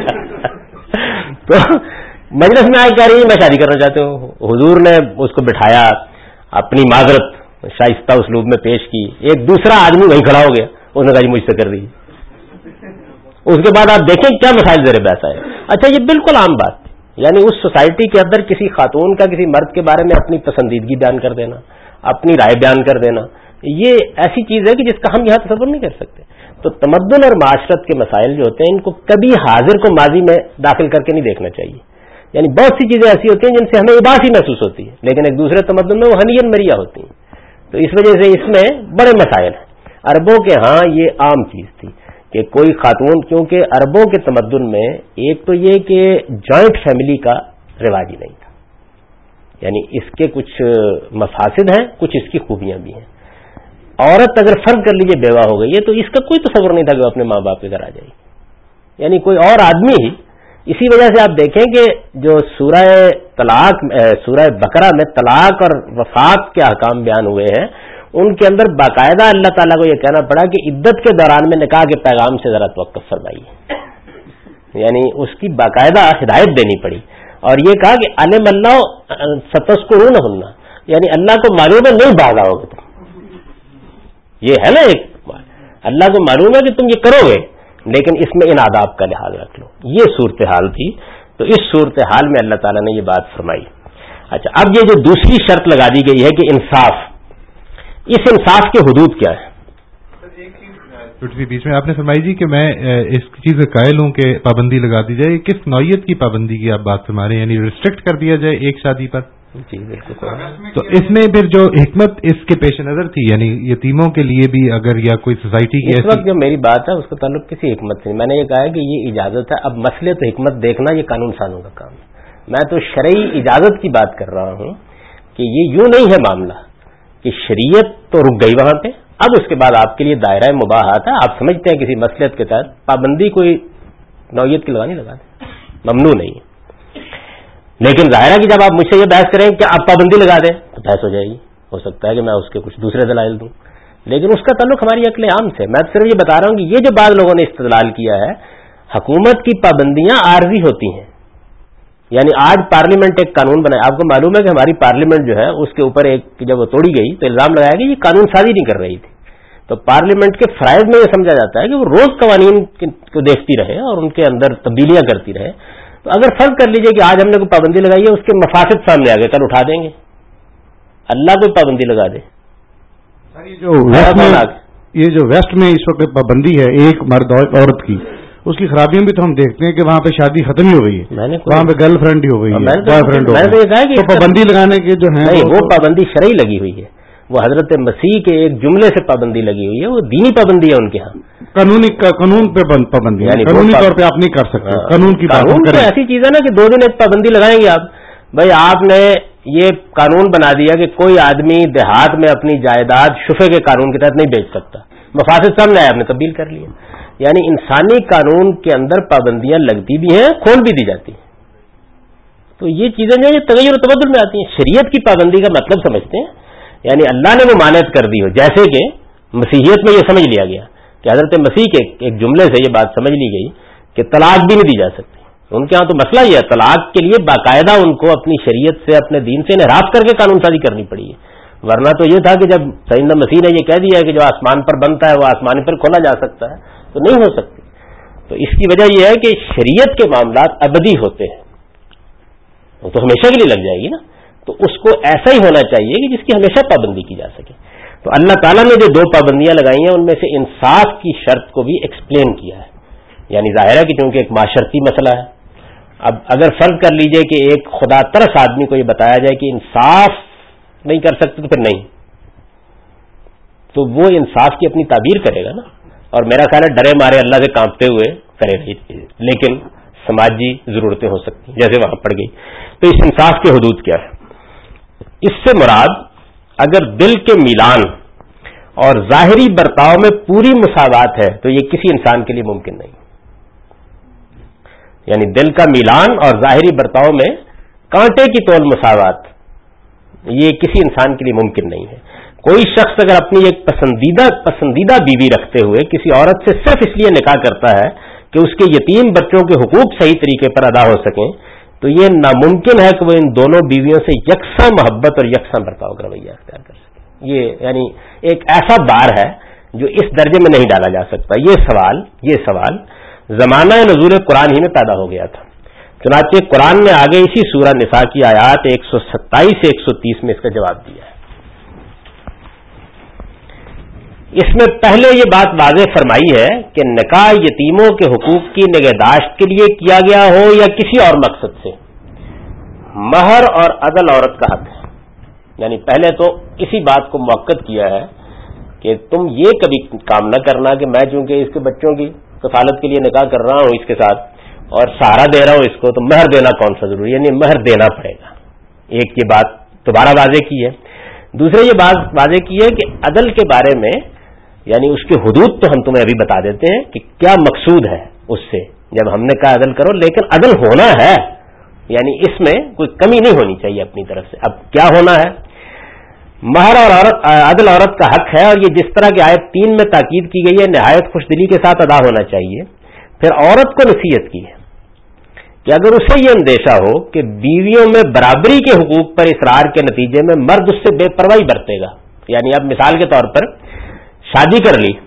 تو مجلس میں آ کے کہہ رہی ہے میں شادی کرنا چاہتے ہوں. حضور نے اس کو بٹھایا, اپنی معذرت شائستہ اسلوب میں پیش کی. ایک دوسرا آدمی وہیں کھڑا ہو گیا, اس نے کہا جی مجھ سے کر رہی. اس کے بعد آپ دیکھیں کیا مسائل زیر بحث آئے. اچھا یہ بالکل عام بات, یعنی اس سوسائٹی کے اندر کسی خاتون کا کسی مرد کے بارے میں اپنی پسندیدگی بیان کر دینا, اپنی رائے بیان کر دینا, یہ ایسی چیز ہے کہ جس کا ہم یہاں تصور نہیں کر سکتے. تو تمدن اور معاشرت کے مسائل جو ہوتے ہیں ان کو کبھی حاضر کو ماضی میں داخل کر کے نہیں دیکھنا چاہیے. یعنی بہت سی چیزیں ایسی ہوتی ہیں جن سے ہمیں اداسی محسوس ہوتی ہے, لیکن ایک دوسرے تمدن میں وہ ہنین مریا ہوتی ہیں. تو اس وجہ سے اس میں بڑے مسائل ہیں. عربوں کے ہاں یہ عام چیز تھی کہ کوئی خاتون, کیونکہ عربوں کے تمدن میں ایک تو یہ کہ جوائنٹ فیملی کا رواج ہی نہیں تھا. یعنی اس کے کچھ مفاسد ہیں, کچھ اس کی خوبیاں بھی ہیں. عورت اگر فرض کر لیجیے بیوہ ہو گئی ہے تو اس کا کوئی تصور نہیں تھا کہ وہ اپنے ماں باپ کے گھر آ جائے گی, یعنی کوئی اور آدمی ہی. اسی وجہ سے آپ دیکھیں کہ جو سورہ طلاق, سورہ بقرہ میں طلاق اور وفات کے احکام بیان ہوئے ہیں, ان کے اندر باقاعدہ اللہ تعالیٰ کو یہ کہنا پڑا کہ عدت کے دوران میں نکاح کے پیغام سے ذرا توقف فرمائیے. یعنی اس کی باقاعدہ ہدایت دینی پڑی, اور یہ کہا کہ علم اللہ ستذکرون ہننا, یعنی اللہ کو معلوم ہے نہیں بھاگا ہوگا تم. یہ ہے نا ایک, اللہ کو معلوم ہے کہ تم یہ کرو گے, لیکن اس میں ان آداب کا لحاظ رکھ لو. یہ صورتحال تھی. تو اس صورتحال میں اللہ تعالیٰ نے یہ بات فرمائی. اچھا اب یہ جو دوسری شرط لگا دی گئی ہے کہ انصاف, اس انصاف کے حدود کیا ہے؟ چھوٹی سی بیچ میں آپ نے فرمائی جی کہ میں اس چیز کا قائل ہوں کہ پابندی لگا دی جائے. کس نوعیت کی پابندی کی آپ بات فرما رہے ہیں؟ یعنی ریسٹرکٹ کر دیا جائے ایک شادی پر؟ جی بالکل. تو اس میں پھر جو حکمت اس کے پیش نظر تھی, یعنی یتیموں کے لیے بھی اگر یا کوئی سوسائٹی کی اس وقت جو میری بات ہے اس کا تعلق کسی حکمت سے, میں نے یہ کہا ہے کہ یہ اجازت ہے. اب مسئلے تو حکمت دیکھنا یہ قانون سازوں کا کام ہے. میں تو شرعی اجازت کی بات کر رہا ہوں کہ یہ یوں نہیں ہے معاملہ کہ شریعت تو رک گئی وہاں پہ, اب اس کے بعد آپ کے لیے دائرہ مباحات ہے. آپ سمجھتے ہیں کسی مصلحت کے تحت پابندی کوئی نوعیت کی لگانی لگا دیں, ممنوع نہیں ہے. لیکن ظاہر ہے کہ جب آپ مجھ سے یہ بحث کریں کہ آپ پابندی لگا دیں تو بحث ہو جائے گی. ہو سکتا ہے کہ میں اس کے کچھ دوسرے دلائل دوں, لیکن اس کا تعلق ہماری عقل عام سے. میں صرف یہ بتا رہا ہوں کہ یہ جو بعض لوگوں نے استدلال کیا ہے, حکومت کی پابندیاں عارضی ہوتی ہیں. یعنی آج پارلیمنٹ ایک قانون بنایا, آپ کو معلوم ہے کہ ہماری پارلیمنٹ جو ہے اس کے اوپر ایک جب وہ توڑی گئی تو الزام لگایا کہ یہ قانون سازی نہیں کر رہی تھی. تو پارلیمنٹ کے فرائض میں یہ سمجھا جاتا ہے کہ وہ روز قوانین کو دیکھتی رہے اور ان کے اندر تبدیلیاں کرتی رہے. تو اگر فرض کر لیجئے کہ آج ہم نے کوئی پابندی لگائی ہے, اس کے مفاسد سامنے آ گئے, کل اٹھا دیں گے. اللہ کوئی پابندی لگا دے. یہ جو ویسٹ میں یہ جو ویسٹ میں اس وقت پابندی ہے ایک مرد اور عورت کی, اس کی خرابیاں بھی تو ہم دیکھتے ہیں کہ وہاں پہ شادی ختم ہی ہو گئی ہے, وہاں پہ گرل فرینڈ ہی ہو گئی ہے, بوائے فرینڈ ہو گئی. تو پابندی لگانے کے جو ہے وہ پابندی شرعی لگی ہوئی ہے, وہ حضرت مسیح کے ایک جملے سے پابندی لگی ہوئی ہے, وہ دینی پابندی ہے ان کے ہاں. قانونی قانون پہ پابندی, یعنی قانونی طور پہ آپ نہیں کر سکتے. قانون کی قانون تو ایسی چیز ہے نا کہ دو دن ایک پابندی لگائیں گے آپ. بھائی آپ نے یہ قانون بنا دیا کہ کوئی آدمی دیہات میں اپنی جائیداد شفے کے قانون کے تحت نہیں بیچ سکتا, مفاسد سامنے آئے, آپ نے تبدیل کر لیا. یعنی انسانی قانون کے اندر پابندیاں لگتی بھی ہیں, کھول بھی دی جاتی ہیں. تو یہ چیزیں جو ہے تغیر و تبدل میں آتی ہیں. شریعت کی پابندی کا مطلب سمجھتے ہیں یعنی اللہ نے ممانعت کر دی ہو, جیسے کہ مسیحیت میں یہ سمجھ لیا گیا کہ حضرت مسیح کے ایک جملے سے یہ بات سمجھ لی گئی کہ طلاق بھی نہیں دی جا سکتی. ان کے ہاں تو مسئلہ یہ ہے, طلاق کے لیے باقاعدہ ان کو اپنی شریعت سے اپنے دین سے انحراف کر کے قانون سازی کرنی پڑی ہے. ورنہ تو یہ تھا کہ جب سیدنا مسیح نے یہ کہہ دیا ہے کہ جو آسمان پر بنتا ہے وہ آسمان پر کھولا جا سکتا ہے, تو نہیں ہو سکتی. تو اس کی وجہ یہ ہے کہ شریعت کے معاملات ابدی ہوتے ہیں, وہ تو ہمیشہ کے لیے لگ جائے گی نا. تو اس کو ایسا ہی ہونا چاہیے کہ جس کی ہمیشہ پابندی کی جا سکے. تو اللہ تعالیٰ نے جو دو پابندیاں لگائی ہیں ان میں سے انصاف کی شرط کو بھی ایکسپلین کیا ہے. یعنی ظاہر ہے کہ چونکہ ایک معاشرتی مسئلہ ہے, اب اگر فرض کر لیجئے کہ ایک خدا ترس آدمی کو یہ بتایا جائے کہ انصاف نہیں کر سکتے تو پھر نہیں, تو وہ انصاف کی اپنی تعبیر کرے گا نا, اور میرا خیال ہے ڈرے مارے اللہ سے کانپتے ہوئے کرے گا. لیکن سماجی ضرورتیں ہو سکتی ہیں جیسے وہاں پڑ گئی. تو اس انصاف کے حدود کیا ہے؟ اس سے مراد اگر دل کے میلان اور ظاہری برتاؤ میں پوری مساوات ہے تو یہ کسی انسان کے لیے ممکن نہیں. یعنی دل کا میلان اور ظاہری برتاؤ میں کانٹے کی تول مساوات یہ کسی انسان کے لیے ممکن نہیں ہے. کوئی شخص اگر اپنی ایک پسندیدہ پسندیدہ بیوی رکھتے ہوئے کسی عورت سے صرف اس لیے نکاح کرتا ہے کہ اس کے یتیم بچوں کے حقوق صحیح طریقے پر ادا ہو سکیں تو یہ ناممکن ہے کہ وہ ان دونوں بیویوں سے یکساں محبت اور یکساں برتاؤ کا رویہ اختیار کر سکے. یہ یعنی ایک ایسا بار ہے جو اس درجے میں نہیں ڈالا جا سکتا. یہ سوال یہ سوال زمانہ نزول قرآن ہی میں پیدا ہو گیا تھا. چنانچہ قرآن نے آگے اسی سورہ نساء کی آیات ایک سو ستائیس سے ایک سو تیس میں اس کا جواب دیا ہے. اس میں پہلے یہ بات واضح فرمائی ہے کہ نکاح یتیموں کے حقوق کی نگہداشت کے لیے کیا گیا ہو یا کسی اور مقصد سے، مہر اور عدل عورت کا حق ہے. یعنی پہلے تو اسی بات کو موقت کیا ہے کہ تم یہ کبھی کام نہ کرنا کہ میں چونکہ اس کے بچوں کی کفالت کے لیے نکاح کر رہا ہوں اس کے ساتھ اور سہارا دے رہا ہوں اس کو، تو مہر دینا کون سا ضروری ہے؟ یعنی مہر دینا پڑے گا. ایک یہ بات دوبارہ واضح کی ہے. دوسرے یہ بات واضح کی ہے کہ عدل کے بارے میں یعنی اس کے حدود تو ہم تمہیں ابھی بتا دیتے ہیں کہ کیا مقصود ہے اس سے جب ہم نے کہا عدل کرو، لیکن عدل ہونا ہے، یعنی اس میں کوئی کمی نہیں ہونی چاہیے اپنی طرف سے. اب کیا ہونا ہے؟ مہر اور عورت عدل عورت کا حق ہے، اور یہ جس طرح کی آیت تین میں تاکید کی گئی ہے نہایت خوش دلی کے ساتھ ادا ہونا چاہیے. پھر عورت کو نصیحت کی ہے کہ اگر اسے یہ اندیشہ ہو کہ بیویوں میں برابری کے حقوق پر اصرار کے نتیجے میں مرد اس سے بے پرواہی برتے گا، یعنی اب مثال کے طور پر شادی کر لی،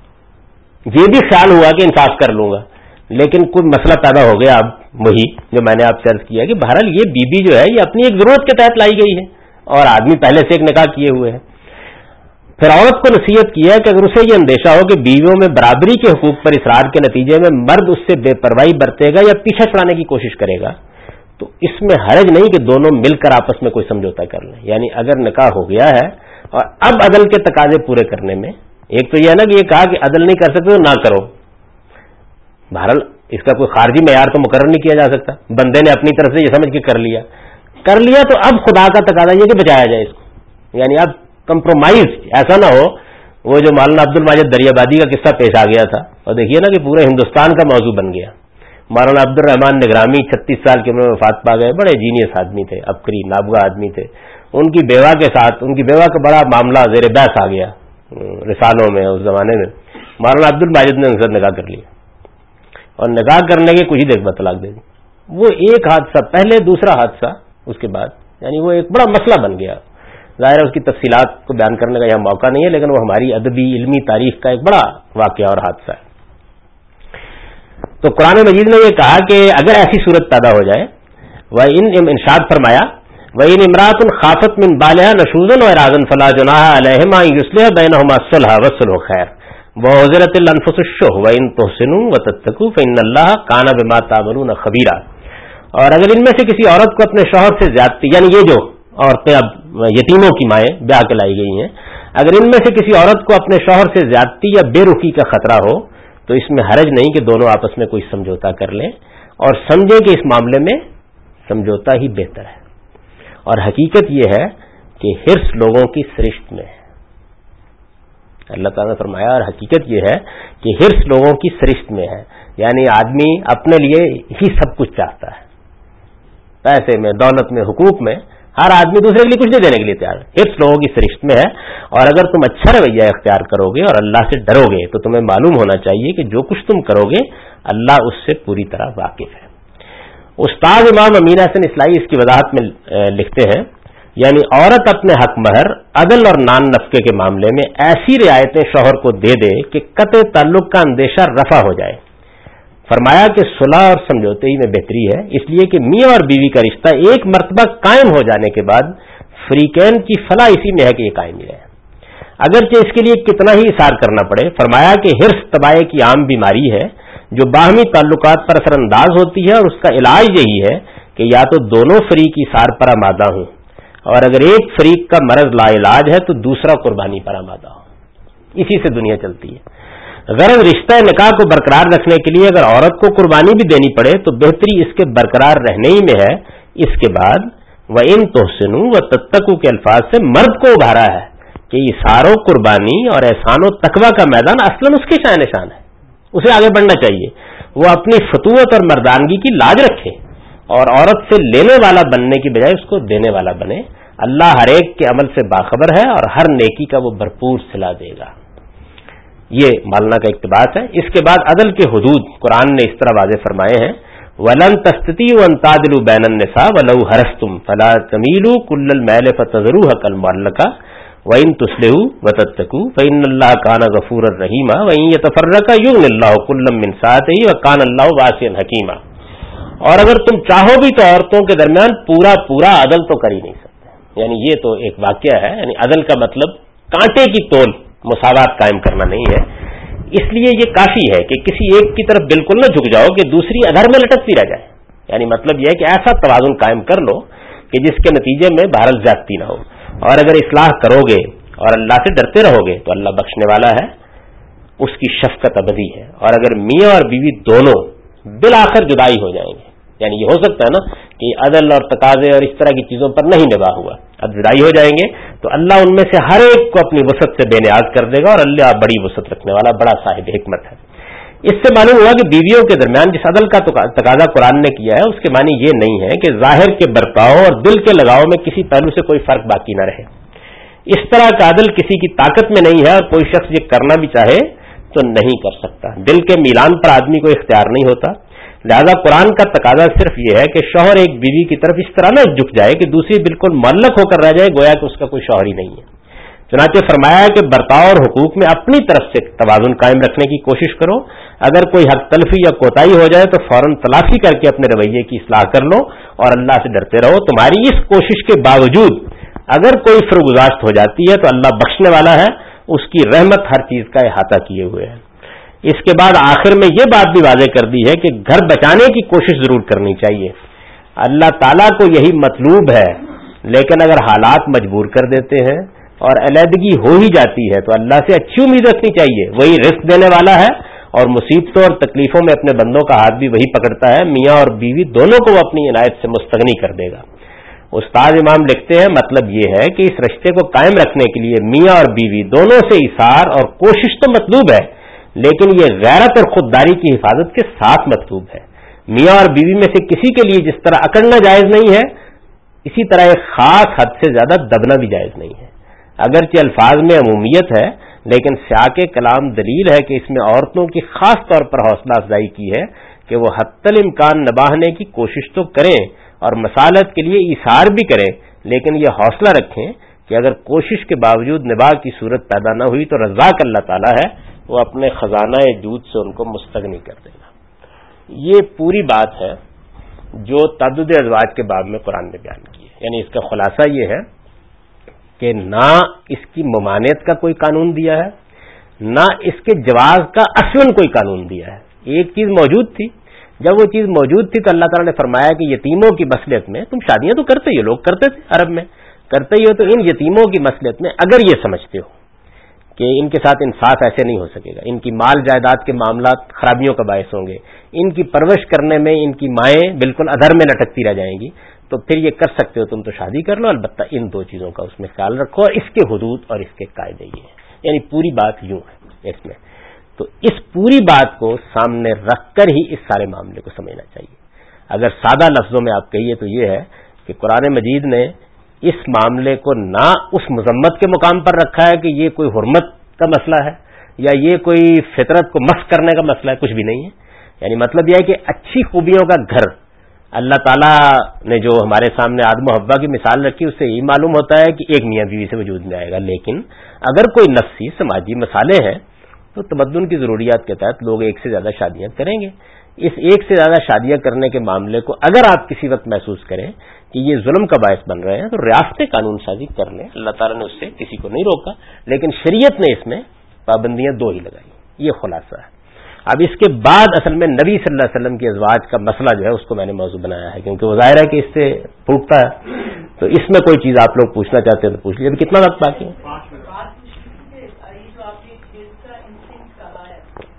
یہ بھی خیال ہوا کہ انصاف کر لوں گا، لیکن کوئی مسئلہ پیدا ہو گیا. اب وہی جو میں نے آپ سے عرض کیا کہ بہرحال یہ بی بی جو ہے یہ اپنی ایک ضرورت کے تحت لائی گئی ہے اور آدمی پہلے سے ایک نکاح کیے ہوئے ہیں. پھر عورت کو نصیحت کی ہے کہ اگر اسے یہ اندیشہ ہو کہ بیویوں میں برابری کے حقوق پر اصرار کے نتیجے میں مرد اس سے بے پرواہی برتے گا یا پیچھا چھڑانے کی کوشش کرے گا تو اس میں حرج نہیں کہ دونوں مل کر آپس میں کوئی سمجھوتا کر لیں. یعنی اگر نکاح ہو گیا ہے اور اب عدل کے تقاضے پورے کرنے میں، ایک تو یہ ہے نا کہ یہ کہا کہ عدل نہیں کر سکتے تو نہ کرو، بہرحال اس کا کوئی خارجی معیار تو مقرر نہیں کیا جا سکتا. بندے نے اپنی طرف سے یہ سمجھ کے کر لیا کر لیا تو اب خدا کا تقاضا یہ کہ بچایا جائے اس کو. یعنی اب کمپرومائز ایسا نہ ہو وہ جو مولانا عبد الماجد دریابادی کا قصہ پیش آ گیا تھا اور دیکھیے نا کہ پورے ہندوستان کا موضوع بن گیا. مولانا عبد الرحمان نگرامی چھتیس سال کی عمر میں وفات پا گئے، بڑے جینیس آدمی تھے، عبقری نابغہ آدمی تھے. ان کی بیوہ کے ساتھ ان کی بیوہ کا بڑا معاملہ زیر بحث آ گیا رسالوں میں. اس زمانے میں مولانا عبد الماجد نے ان سے نکاح کر لیا اور نکاح کرنے کے کچھ ہی دیر بعد طلاق دے دی. وہ ایک حادثہ پہلے، دوسرا حادثہ اس کے بعد، یعنی وہ ایک بڑا مسئلہ بن گیا. ظاہر ہے اس کی تفصیلات کو بیان کرنے کا یہاں موقع نہیں ہے، لیکن وہ ہماری ادبی علمی تاریخ کا ایک بڑا واقعہ اور حادثہ ہے. تو قرآن مجید نے یہ کہا کہ اگر ایسی صورت پیدا ہو جائے، وہ ان ارشاد فرمایا وَإِنِ امْرَأَةٌ خَافَتْ مِنْ بَالِهَا نُشُوزًا وَإِعْرَاضًا فَلَا جُنَاحَ عَلَيْهِمَا أَن يُصْلِحَ بَيْنَهُمَا الصُّلْحَ وَالصُّلْحُ خَيْرٌ وَأُحْضِرَتِ الْأَنفُسُ الشُّحَّ وَإِن تُحْسِنُوا وَتَتَّقُوا فَإِنَّ اللَّهَ كَانَ بِمَا تَعْمَلُونَ خَبِيرًا. اور اگر ان میں سے کسی عورت کو اپنے شوہر سے زیادتی، یعنی یہ جو عورتیں اب یتیموں کی مائیں بیاہ کے لائی گئی ہیں، اگر ان میں سے کسی عورت کو اپنے شوہر سے زیادتی یا بے رخی کا خطرہ ہو تو اس میں حرج نہیں کہ دونوں آپس میں کوئی سمجھوتا کر لیں اور سمجھیں کہ اس معاملے میں سمجھوتا ہی بہتر ہے. اور حقیقت یہ ہے کہ حرص لوگوں کی سرشت میں ہے. اللہ تعالیٰ نے فرمایا اور حقیقت یہ ہے کہ حرص لوگوں کی سرشت میں ہے، یعنی آدمی اپنے لیے ہی سب کچھ چاہتا ہے، پیسے میں، دولت میں، حقوق میں، ہر آدمی دوسرے کے لیے کچھ نہیں دینے کے لیے تیار ہے. حرص لوگوں کی سرشت میں ہے. اور اگر تم اچھا رویہ اختیار کرو گے اور اللہ سے ڈرو گے تو تمہیں معلوم ہونا چاہیے کہ جو کچھ تم کرو گے اللہ اس سے پوری طرح واقف ہے. استاد امام امین حسن اصلاحی اس کی وضاحت میں لکھتے ہیں، یعنی عورت اپنے حق مہر، عدل اور نان نفقے کے معاملے میں ایسی رعایتیں شوہر کو دے دے کہ قطع تعلق کا اندیشہ رفع ہو جائے. فرمایا کہ صلح اور سمجھوتے ہی میں بہتری ہے، اس لیے کہ میاں اور بیوی کا رشتہ ایک مرتبہ قائم ہو جانے کے بعد فریقین کی فلاح اسی میں ہے کہ یہ قائم ہی رہے، اگرچہ اس کے لیے کتنا ہی اثار کرنا پڑے. فرمایا کہ حرص تباہی کی عام بیماری ہے جو باہمی تعلقات پر اثر انداز ہوتی ہے، اور اس کا علاج یہی ہے کہ یا تو دونوں فریق اثار پر آمادہ ہوں، اور اگر ایک فریق کا مرض لا علاج ہے تو دوسرا قربانی پر آمادہ ہو. اسی سے دنیا چلتی ہے. غرض رشتہ نکاح کو برقرار رکھنے کے لیے اگر عورت کو قربانی بھی دینی پڑے تو بہتری اس کے برقرار رہنے ہی میں ہے. اس کے بعد وَإِن تُحْسِنُوا وَتَتَّقُوا کے الفاظ سے مرد کو ابھارا ہے کہ ایثار و قربانی اور احسان و تقوی کا میدان اصلاً اس کے شان شان ہے, اسے آگے بڑھنا چاہیے. وہ اپنی فتوت اور مردانگی کی لاج رکھے اور عورت سے لینے والا بننے کی بجائے اس کو دینے والا بنے. اللہ ہر ایک کے عمل سے باخبر ہے اور ہر نیکی کا وہ بھرپور صلہ دے گا. یہ مولانا کا اقتباس ہے. اس کے بعد عدل کے حدود قرآن نے اس طرح واضح فرمائے ہیں, وَلَن تَسْتَطِيعُوا أَن تَعْدِلُوا بَيْنَ النِّسَاءِ وَلَوْ حَرَصْتُمْ فَلَا تَمِيلُوا كُلَّ الْمَيْلِ فَتَذَرُوهَا كَالْمُعَلَّقَةِ وَإِن تُصْلِحُوا وَتَتَّقُوا فَإِنَّ اللَّهَ كَانَ غَفُورًا رَّحِيمًا وَإِن يَتَفَرَّقَا يُغْنِ اللَّهُ كُلًّا مِّن سَعَتِهِ وَكَانَ اللَّهُ وَاسِعًا حَكِيمًا. اور اگر تم چاہو بھی تو عورتوں کے درمیان پورا پورا عدل تو کر ہی نہیں سکتے. یعنی یہ تو ایک واقعہ ہے. یعنی عدل کا مطلب کانٹے کی تول مساوات قائم کرنا نہیں ہے. اس لیے یہ کافی ہے کہ کسی ایک کی طرف بالکل نہ جھک جاؤ کہ دوسری ادھر میں لٹکتی رہ جائے. یعنی مطلب یہ ہے کہ ایسا توازن قائم کر لو کہ جس کے نتیجے میں بہرحال زیادتی نہ ہو. اور اگر اصلاح کرو گے اور اللہ سے ڈرتے رہو گے تو اللہ بخشنے والا ہے, اس کی شفقت ابدی ہے. اور اگر میاں اور بیوی دونوں بالآخر جدائی ہو جائیں گے, یعنی یہ ہو سکتا ہے نا کہ عدل اور تقاضے اور اس طرح کی چیزوں پر نہیں نباہ ہوا, اب جدائی ہو جائیں گے تو اللہ ان میں سے ہر ایک کو اپنی وسعت سے بے نیاز کر دے گا. اور اللہ بڑی وسعت رکھنے والا, بڑا صاحب حکمت ہے. اس سے معلوم ہوا کہ بیویوں کے درمیان جس عدل کا تقاضا قرآن نے کیا ہے اس کے معنی یہ نہیں ہے کہ ظاہر کے برتاؤ اور دل کے لگاؤ میں کسی پہلو سے کوئی فرق باقی نہ رہے. اس طرح کا عدل کسی کی طاقت میں نہیں ہے اور کوئی شخص یہ کرنا بھی چاہے تو نہیں کر سکتا. دل کے میلان پر آدمی کو اختیار نہیں ہوتا. لہذا قرآن کا تقاضا صرف یہ ہے کہ شوہر ایک بیوی کی طرف اس طرح نہ جھک جائے کہ دوسری بالکل معلق ہو کر رہ جائے, گویا کہ اس کا کوئی شوہر ہی نہیں ہے. چنانچہ فرمایا ہے کہ برتاؤ اور حقوق میں اپنی طرف سے توازن قائم رکھنے کی کوشش کرو. اگر کوئی حق تلفی یا کوتاہی ہو جائے تو فوراً تلافی کر کے اپنے رویے کی اصلاح کر لو اور اللہ سے ڈرتے رہو. تمہاری اس کوشش کے باوجود اگر کوئی فرگزاشت ہو جاتی ہے تو اللہ بخشنے والا ہے, اس کی رحمت ہر چیز کا احاطہ کیے ہوئے ہے. اس کے بعد آخر میں یہ بات بھی واضح کر دی ہے کہ گھر بچانے کی کوشش ضرور کرنی چاہیے. اللہ تعالیٰ کو یہی مطلوب ہے, لیکن اگر حالات مجبور کر دیتے ہیں اور علیحدگی ہو ہی جاتی ہے تو اللہ سے اچھی امید رکھنی چاہیے. وہی رزق دینے والا ہے اور مصیبتوں اور تکلیفوں میں اپنے بندوں کا ہاتھ بھی وہی پکڑتا ہے. میاں اور بیوی دونوں کو وہ اپنی عنایت سے مستغنی کر دے گا. استاد امام لکھتے ہیں مطلب یہ ہے کہ اس رشتے کو قائم رکھنے کے لیے میاں اور بیوی دونوں سے ایثار اور کوشش تو مطلوب ہے, لیکن یہ غیرت اور خودداری کی حفاظت کے ساتھ مطلوب ہے. میاں اور بیوی میں سے کسی کے لیے جس طرح اکڑنا جائز نہیں ہے, اسی طرح ایک خاص حد سے زیادہ دبنا بھی جائز نہیں ہے. اگرچہ الفاظ میں عمومیت ہے, لیکن سیاق کلام دلیل ہے کہ اس میں عورتوں کی خاص طور پر حوصلہ افزائی کی ہے کہ وہ حتی الامکان نباہنے کی کوشش تو کریں اور مسالت کے لیے ایثار بھی کریں, لیکن یہ حوصلہ رکھیں کہ اگر کوشش کے باوجود نباہ کی صورت پیدا نہ ہوئی تو رزاق اللہ تعالیٰ ہے, وہ اپنے خزانہ جود سے ان کو مستغنی کر دے گا. یہ پوری بات ہے جو تعدد ازواج کے باب میں قرآن نے بیان کی ہے. یعنی اس کا خلاصہ یہ ہے کہ نہ اس کی ممانعت کا کوئی قانون دیا ہے, نہ اس کے جواز کا اصلاً کوئی قانون دیا ہے. ایک چیز موجود تھی, جب وہ چیز موجود تھی تو اللہ تعالیٰ نے فرمایا کہ یتیموں کی مصلحت میں تم شادیاں تو کرتے ہی, لوگ کرتے تھے عرب میں, کرتے ہی ہو, تو ان یتیموں کی مصلحت میں اگر یہ سمجھتے ہو کہ ان کے ساتھ انصاف ایسے نہیں ہو سکے گا, ان کی مال جائیداد کے معاملات خرابیوں کا باعث ہوں گے, ان کی پرورش کرنے میں ان کی مائیں بالکل ادھر میں لٹکتی رہ جائیں گی, تو پھر یہ کر سکتے ہو تم تو شادی کر لو. البتہ ان دو چیزوں کا اس میں خیال رکھو, اور اس کے حدود اور اس کے قاعدے یہ ہیں. یعنی پوری بات یوں ہے اس میں. تو اس پوری بات کو سامنے رکھ کر ہی اس سارے معاملے کو سمجھنا چاہیے. اگر سادہ لفظوں میں آپ کہیے تو یہ ہے کہ قرآن مجید نے اس معاملے کو نہ اس مذمت کے مقام پر رکھا ہے کہ یہ کوئی حرمت کا مسئلہ ہے یا یہ کوئی فطرت کو مسخ کرنے کا مسئلہ ہے, کچھ بھی نہیں ہے. یعنی مطلب یہ ہے کہ اچھی خوبیوں کا گھر اللہ تعالیٰ نے جو ہمارے سامنے آدم و حوا کی مثال رکھی, اس سے یہ معلوم ہوتا ہے کہ ایک میاں بیوی سے وجود میں آئے گا. لیکن اگر کوئی نفسی سماجی مسالے ہیں تو تمدن کی ضروریات کے تحت لوگ ایک سے زیادہ شادیاں کریں گے. اس ایک سے زیادہ شادیاں کرنے کے معاملے کو اگر آپ کسی وقت محسوس کریں کہ یہ ظلم کا باعث بن رہے ہیں تو ریاست قانون سازی کر لیں. اللہ تعالیٰ نے اس سے کسی کو نہیں روکا, لیکن شریعت نے اس میں پابندیاں دو ہی لگائی. یہ خلاصہ ہے. اب اس کے بعد اصل میں نبی صلی اللہ علیہ وسلم کے ازواج کا مسئلہ جو ہے اس کو میں نے موضوع بنایا ہے, کیونکہ وہ ظاہر ہے کہ اس سے پھوٹتا ہے. تو اس میں کوئی چیز آپ لوگ پوچھنا چاہتے ہیں تو پوچھ لیجیے. ابھی کتنا وقت باقی ہے؟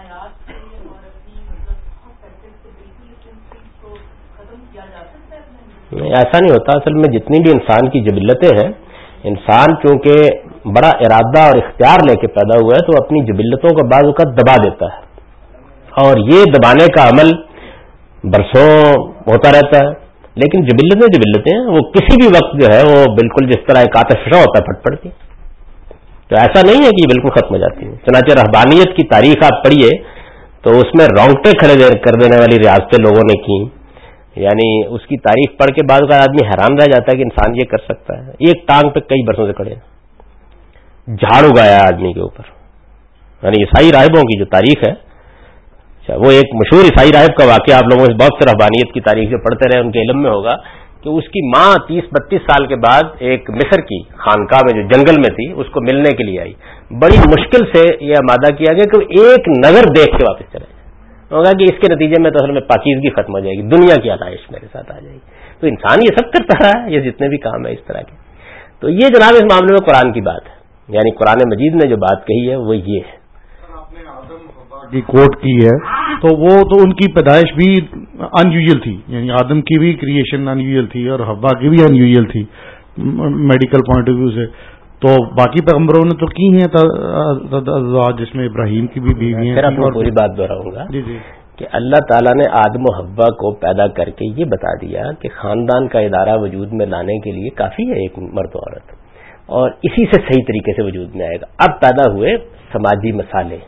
ایسا نہیں ہوتا. اصل میں جتنی بھی انسان کی جبلتیں ہیں، انسان چونکہ بڑا ارادہ اور اختیار لے کے پیدا ہوا ہے تو اپنی جبلتوں کا بعض اوقات دبا دیتا ہے، اور یہ دبانے کا عمل برسوں ہوتا رہتا ہے. لیکن جبلتیں جبلتیں ہیں، وہ کسی بھی وقت جو ہے وہ بالکل جس طرح ایک آتش فشاں ہوتا ہے پھٹ پڑتی. تو ایسا نہیں ہے کہ یہ بالکل ختم ہو جاتی ہے. چنانچہ رہبانیت کی تاریخ آپ پڑھیے تو اس میں رونگٹے کھڑے کر دینے والی ریاستیں لوگوں نے کی. یعنی اس کی تاریخ پڑھ کے بعد کا آدمی حیران رہ جاتا ہے کہ انسان یہ کر سکتا ہے. ایک ٹانگ پہ کئی برسوں سے کھڑے جھاڑ اگایا آدمی کے اوپر. یعنی عیسائی راہبوں کی جو تاریخ ہے، وہ ایک مشہور عیسائی راہب کا واقعہ آپ لوگوں سے بہت سے رہبانیت کی تاریخ جو پڑھتے رہے ان کے علم میں ہوگا کہ اس کی ماں تیس بتیس سال کے بعد ایک مصر کی خانقاہ میں جو جنگل میں تھی اس کو ملنے کے لیے آئی. بڑی مشکل سے یہ آمادہ کیا گیا کہ ایک نظر دیکھ کے واپس چلے جائے. ہوگا کہ اس کے نتیجے میں تو اصل میں پاکیزگی ختم ہو جائے گی، دنیا کی آلائش میرے ساتھ آ جائے گی. تو انسان یہ سب کرتا رہا ہے، یہ جتنے بھی کام ہے اس طرح کے. تو یہ جناب اس معاملے میں قرآن کی بات ہے، یعنی قرآن مجید نے جو بات کہی ہے وہ یہ ہے. کی کوٹ کی ہے تو وہ تو ان کی پیدائش بھی ان یوزل تھی، یعنی آدم کی بھی کریشن ان یوزل تھی اور حوا کی بھی ان یوزل تھی میڈیکل پوائنٹ آف ویو سے. تو باقی پیغمبروں نے تو کی ہیں جس میں ابراہیم کی بھی بیوی ہیں. اور پوری بات دہراؤں گا جی جی کہ اللہ تعالیٰ نے آدم و حوا کو پیدا کر کے یہ بتا دیا کہ خاندان کا ادارہ وجود میں لانے کے لیے کافی ہے ایک مرد و عورت، اور اسی سے صحیح طریقے سے وجود میں آئے گا. اب پیدا ہوئے سماجی مسالے،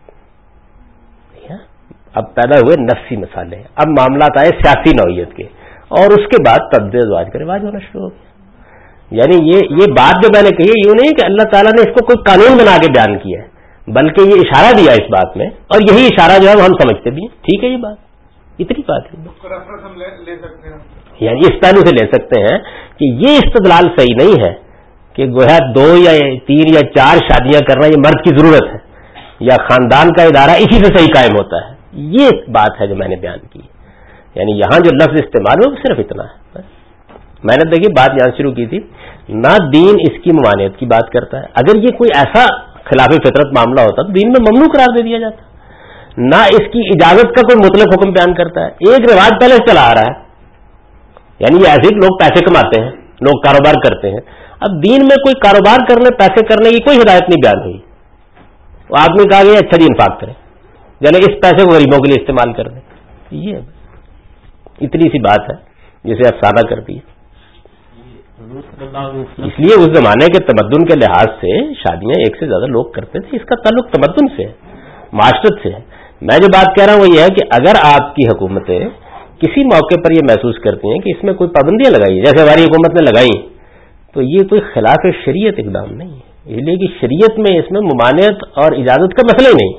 اب پیدا ہوئے نفسی مسالے، اب معاملات آئے سیاسی نوعیت کے، اور اس کے بعد تبدیل ازواج کا رواج ہونا شروع ہو گیا. یعنی یہ یہ بات جو میں نے کہی ہے یوں نہیں کہ اللہ تعالیٰ نے اس کو کوئی قانون بنا کے بیان کیا ہے، بلکہ یہ اشارہ دیا اس بات میں، اور یہی اشارہ جو ہے وہ ہم سمجھتے بھی ہیں. ٹھیک ہے، یہ بات اتنی بات ہے، یعنی اس پہلو سے لے سکتے ہیں کہ یہ استدلال صحیح نہیں ہے کہ گویا دو یا تین یا چار شادیاں کرنا یہ مرد کی ضرورت ہے، یا خاندان کا ادارہ اسی سے صحیح قائم ہوتا ہے. یہ بات ہے جو میں نے بیان کی. یعنی یہاں جو لفظ استعمال ہو صرف اتنا ہے. میں نے دیکھیے بات یہاں شروع کی تھی، نہ دین اس کی ممانعت کی بات کرتا ہے. اگر یہ کوئی ایسا خلاف فطرت معاملہ ہوتا تو دین میں ممنوع قرار دے دیا جاتا. نہ اس کی اجازت کا کوئی مطلق حکم بیان کرتا ہے. ایک رواج پہلے سے چلا آ رہا ہے، یعنی یہ ایسے لوگ پیسے کماتے ہیں، لوگ کاروبار کرتے ہیں. اب دین میں کوئی کاروبار کرنے پیسے کرنے کی کوئی ہدایت نہیں بیان ہوئی. وہ آدمی کہا گیا اچھا جی انفاق کریں، یعنی اس پیسے کو غریبوں کے لیے استعمال کر دیں. یہ اتنی سی بات ہے جسے افسانہ کرتی ہے. اس لیے اس زمانے کے تمدن کے لحاظ سے شادیاں ایک سے زیادہ لوگ کرتے تھے. اس کا تعلق تمدن سے ہے، معاشرت سے ہے. میں جو بات کہہ رہا ہوں وہ یہ ہے کہ اگر آپ کی حکومتیں کسی موقع پر یہ محسوس کرتی ہیں کہ اس میں کوئی پابندیاں لگائی جیسے ہماری حکومت نے لگائی، تو یہ کوئی خلاف شریعت اقدام نہیں ہے. اس لیے کہ شریعت میں اس میں ممانعت اور اجازت کا مسئلہ ہی نہیں،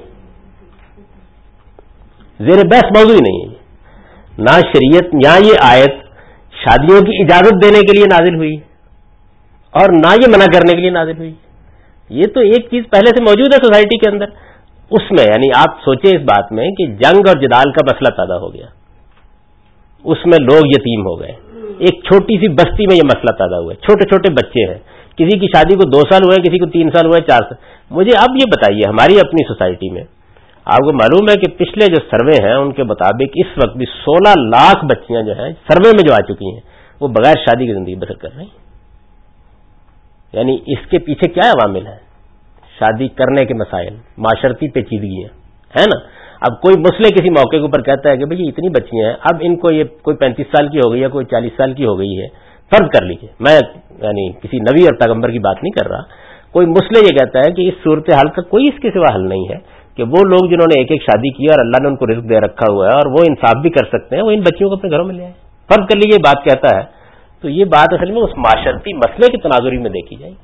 زیر بحث موضوع ہی نہیں ہے. نہ شریعت یہاں یہ آیت شادیوں کی اجازت دینے کے لیے نازل ہوئی اور نہ یہ منع کرنے کے لیے نازل ہوئی. یہ تو ایک چیز پہلے سے موجود ہے سوسائٹی کے اندر. اس میں یعنی آپ سوچیں اس بات میں کہ جنگ اور جدال کا مسئلہ پیدا ہو گیا، اس میں لوگ یتیم ہو گئے. ایک چھوٹی سی بستی میں یہ مسئلہ پیدا ہوا ہے، چھوٹے چھوٹے بچے ہیں، کسی کی شادی کو دو سال ہوئے، کسی کو تین سال ہوئے، چار سال. مجھے اب یہ بتائیے ہماری اپنی سوسائٹی میں آپ کو معلوم ہے کہ پچھلے جو سروے ہیں ان کے مطابق اس وقت بھی سولہ لاکھ بچیاں جو ہیں سروے میں جو آ چکی ہیں وہ بغیر شادی کی زندگی بسر کر رہی ہیں. یعنی اس کے پیچھے کیا عوامل ہیں؟ شادی کرنے کے مسائل، معاشرتی پیچیدگیاں ہے نا. اب کوئی مسئلہ کسی موقع کے اوپر کہتا ہے کہ بھئی اتنی بچیاں ہیں، اب ان کو یہ کوئی پینتیس سال کی ہو گئی ہے، کوئی چالیس سال کی ہو گئی ہے، فرض کر لیجیے، میں یعنی کسی نبی اور پیغمبر کی بات نہیں کر رہا. کوئی مسئلہ یہ کہتا ہے کہ اس صورتحال کا کوئی اس کے سوا حل نہیں ہے کہ وہ لوگ جنہوں نے ایک ایک شادی کی اور اللہ نے ان کو رزق دے رکھا ہوا ہے اور وہ انصاف بھی کر سکتے ہیں، وہ ان بچیوں کو اپنے گھروں میں لے آئے. فرض کر لیجیے بات کہتا ہے تو یہ بات اصل میں اس معاشرتی مسئلے کی تناظری میں دیکھی جائے گی.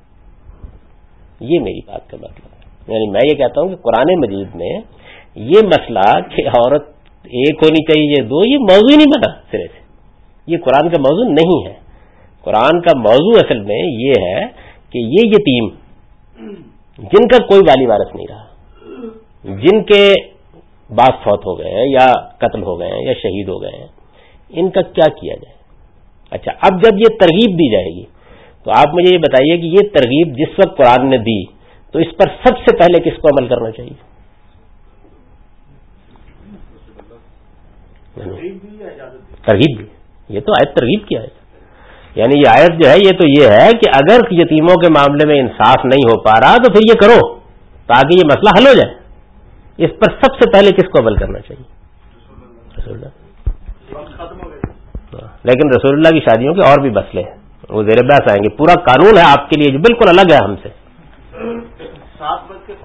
یہ میری بات کا مطلب ہے. یعنی میں یہ کہتا ہوں کہ قرآن مجید میں یہ مسئلہ کہ عورت ایک ہونی چاہیے دو، یہ موضوع ہی نہیں بنا سرے سے. یہ قرآن کا موضوع نہیں ہے. قرآن کا موضوع اصل میں یہ ہے کہ یہ یتیم جن کا کوئی والی وارث نہیں رہا، جن کے باپ فوت ہو گئے ہیں یا قتل ہو گئے ہیں یا شہید ہو گئے ہیں، ان کا کیا کیا جائے. اچھا اب جب یہ ترغیب دی جائے گی تو آپ مجھے یہ بتائیے کہ یہ ترغیب جس وقت قرآن نے دی تو اس پر سب سے پہلے کس کو عمل کرنا چاہیے؟ ترغیب بھی, یہ تو آیت ترغیب کی آیت, یعنی یہ آیت جو ہے یہ تو یہ ہے کہ اگر یتیموں کے معاملے میں انصاف نہیں ہو پا رہا تو پھر یہ کرو تاکہ یہ مسئلہ حل ہو جائے. اس پر سب سے پہلے کس کو عمل کرنا چاہیے؟ رسول اللہ. لیکن رسول اللہ کی شادیوں کے اور بھی مسئلے ہیں, وہ زیر بحث آئیں گے. پورا قانون ہے آپ کے لیے جو بالکل الگ ہے ہم سے.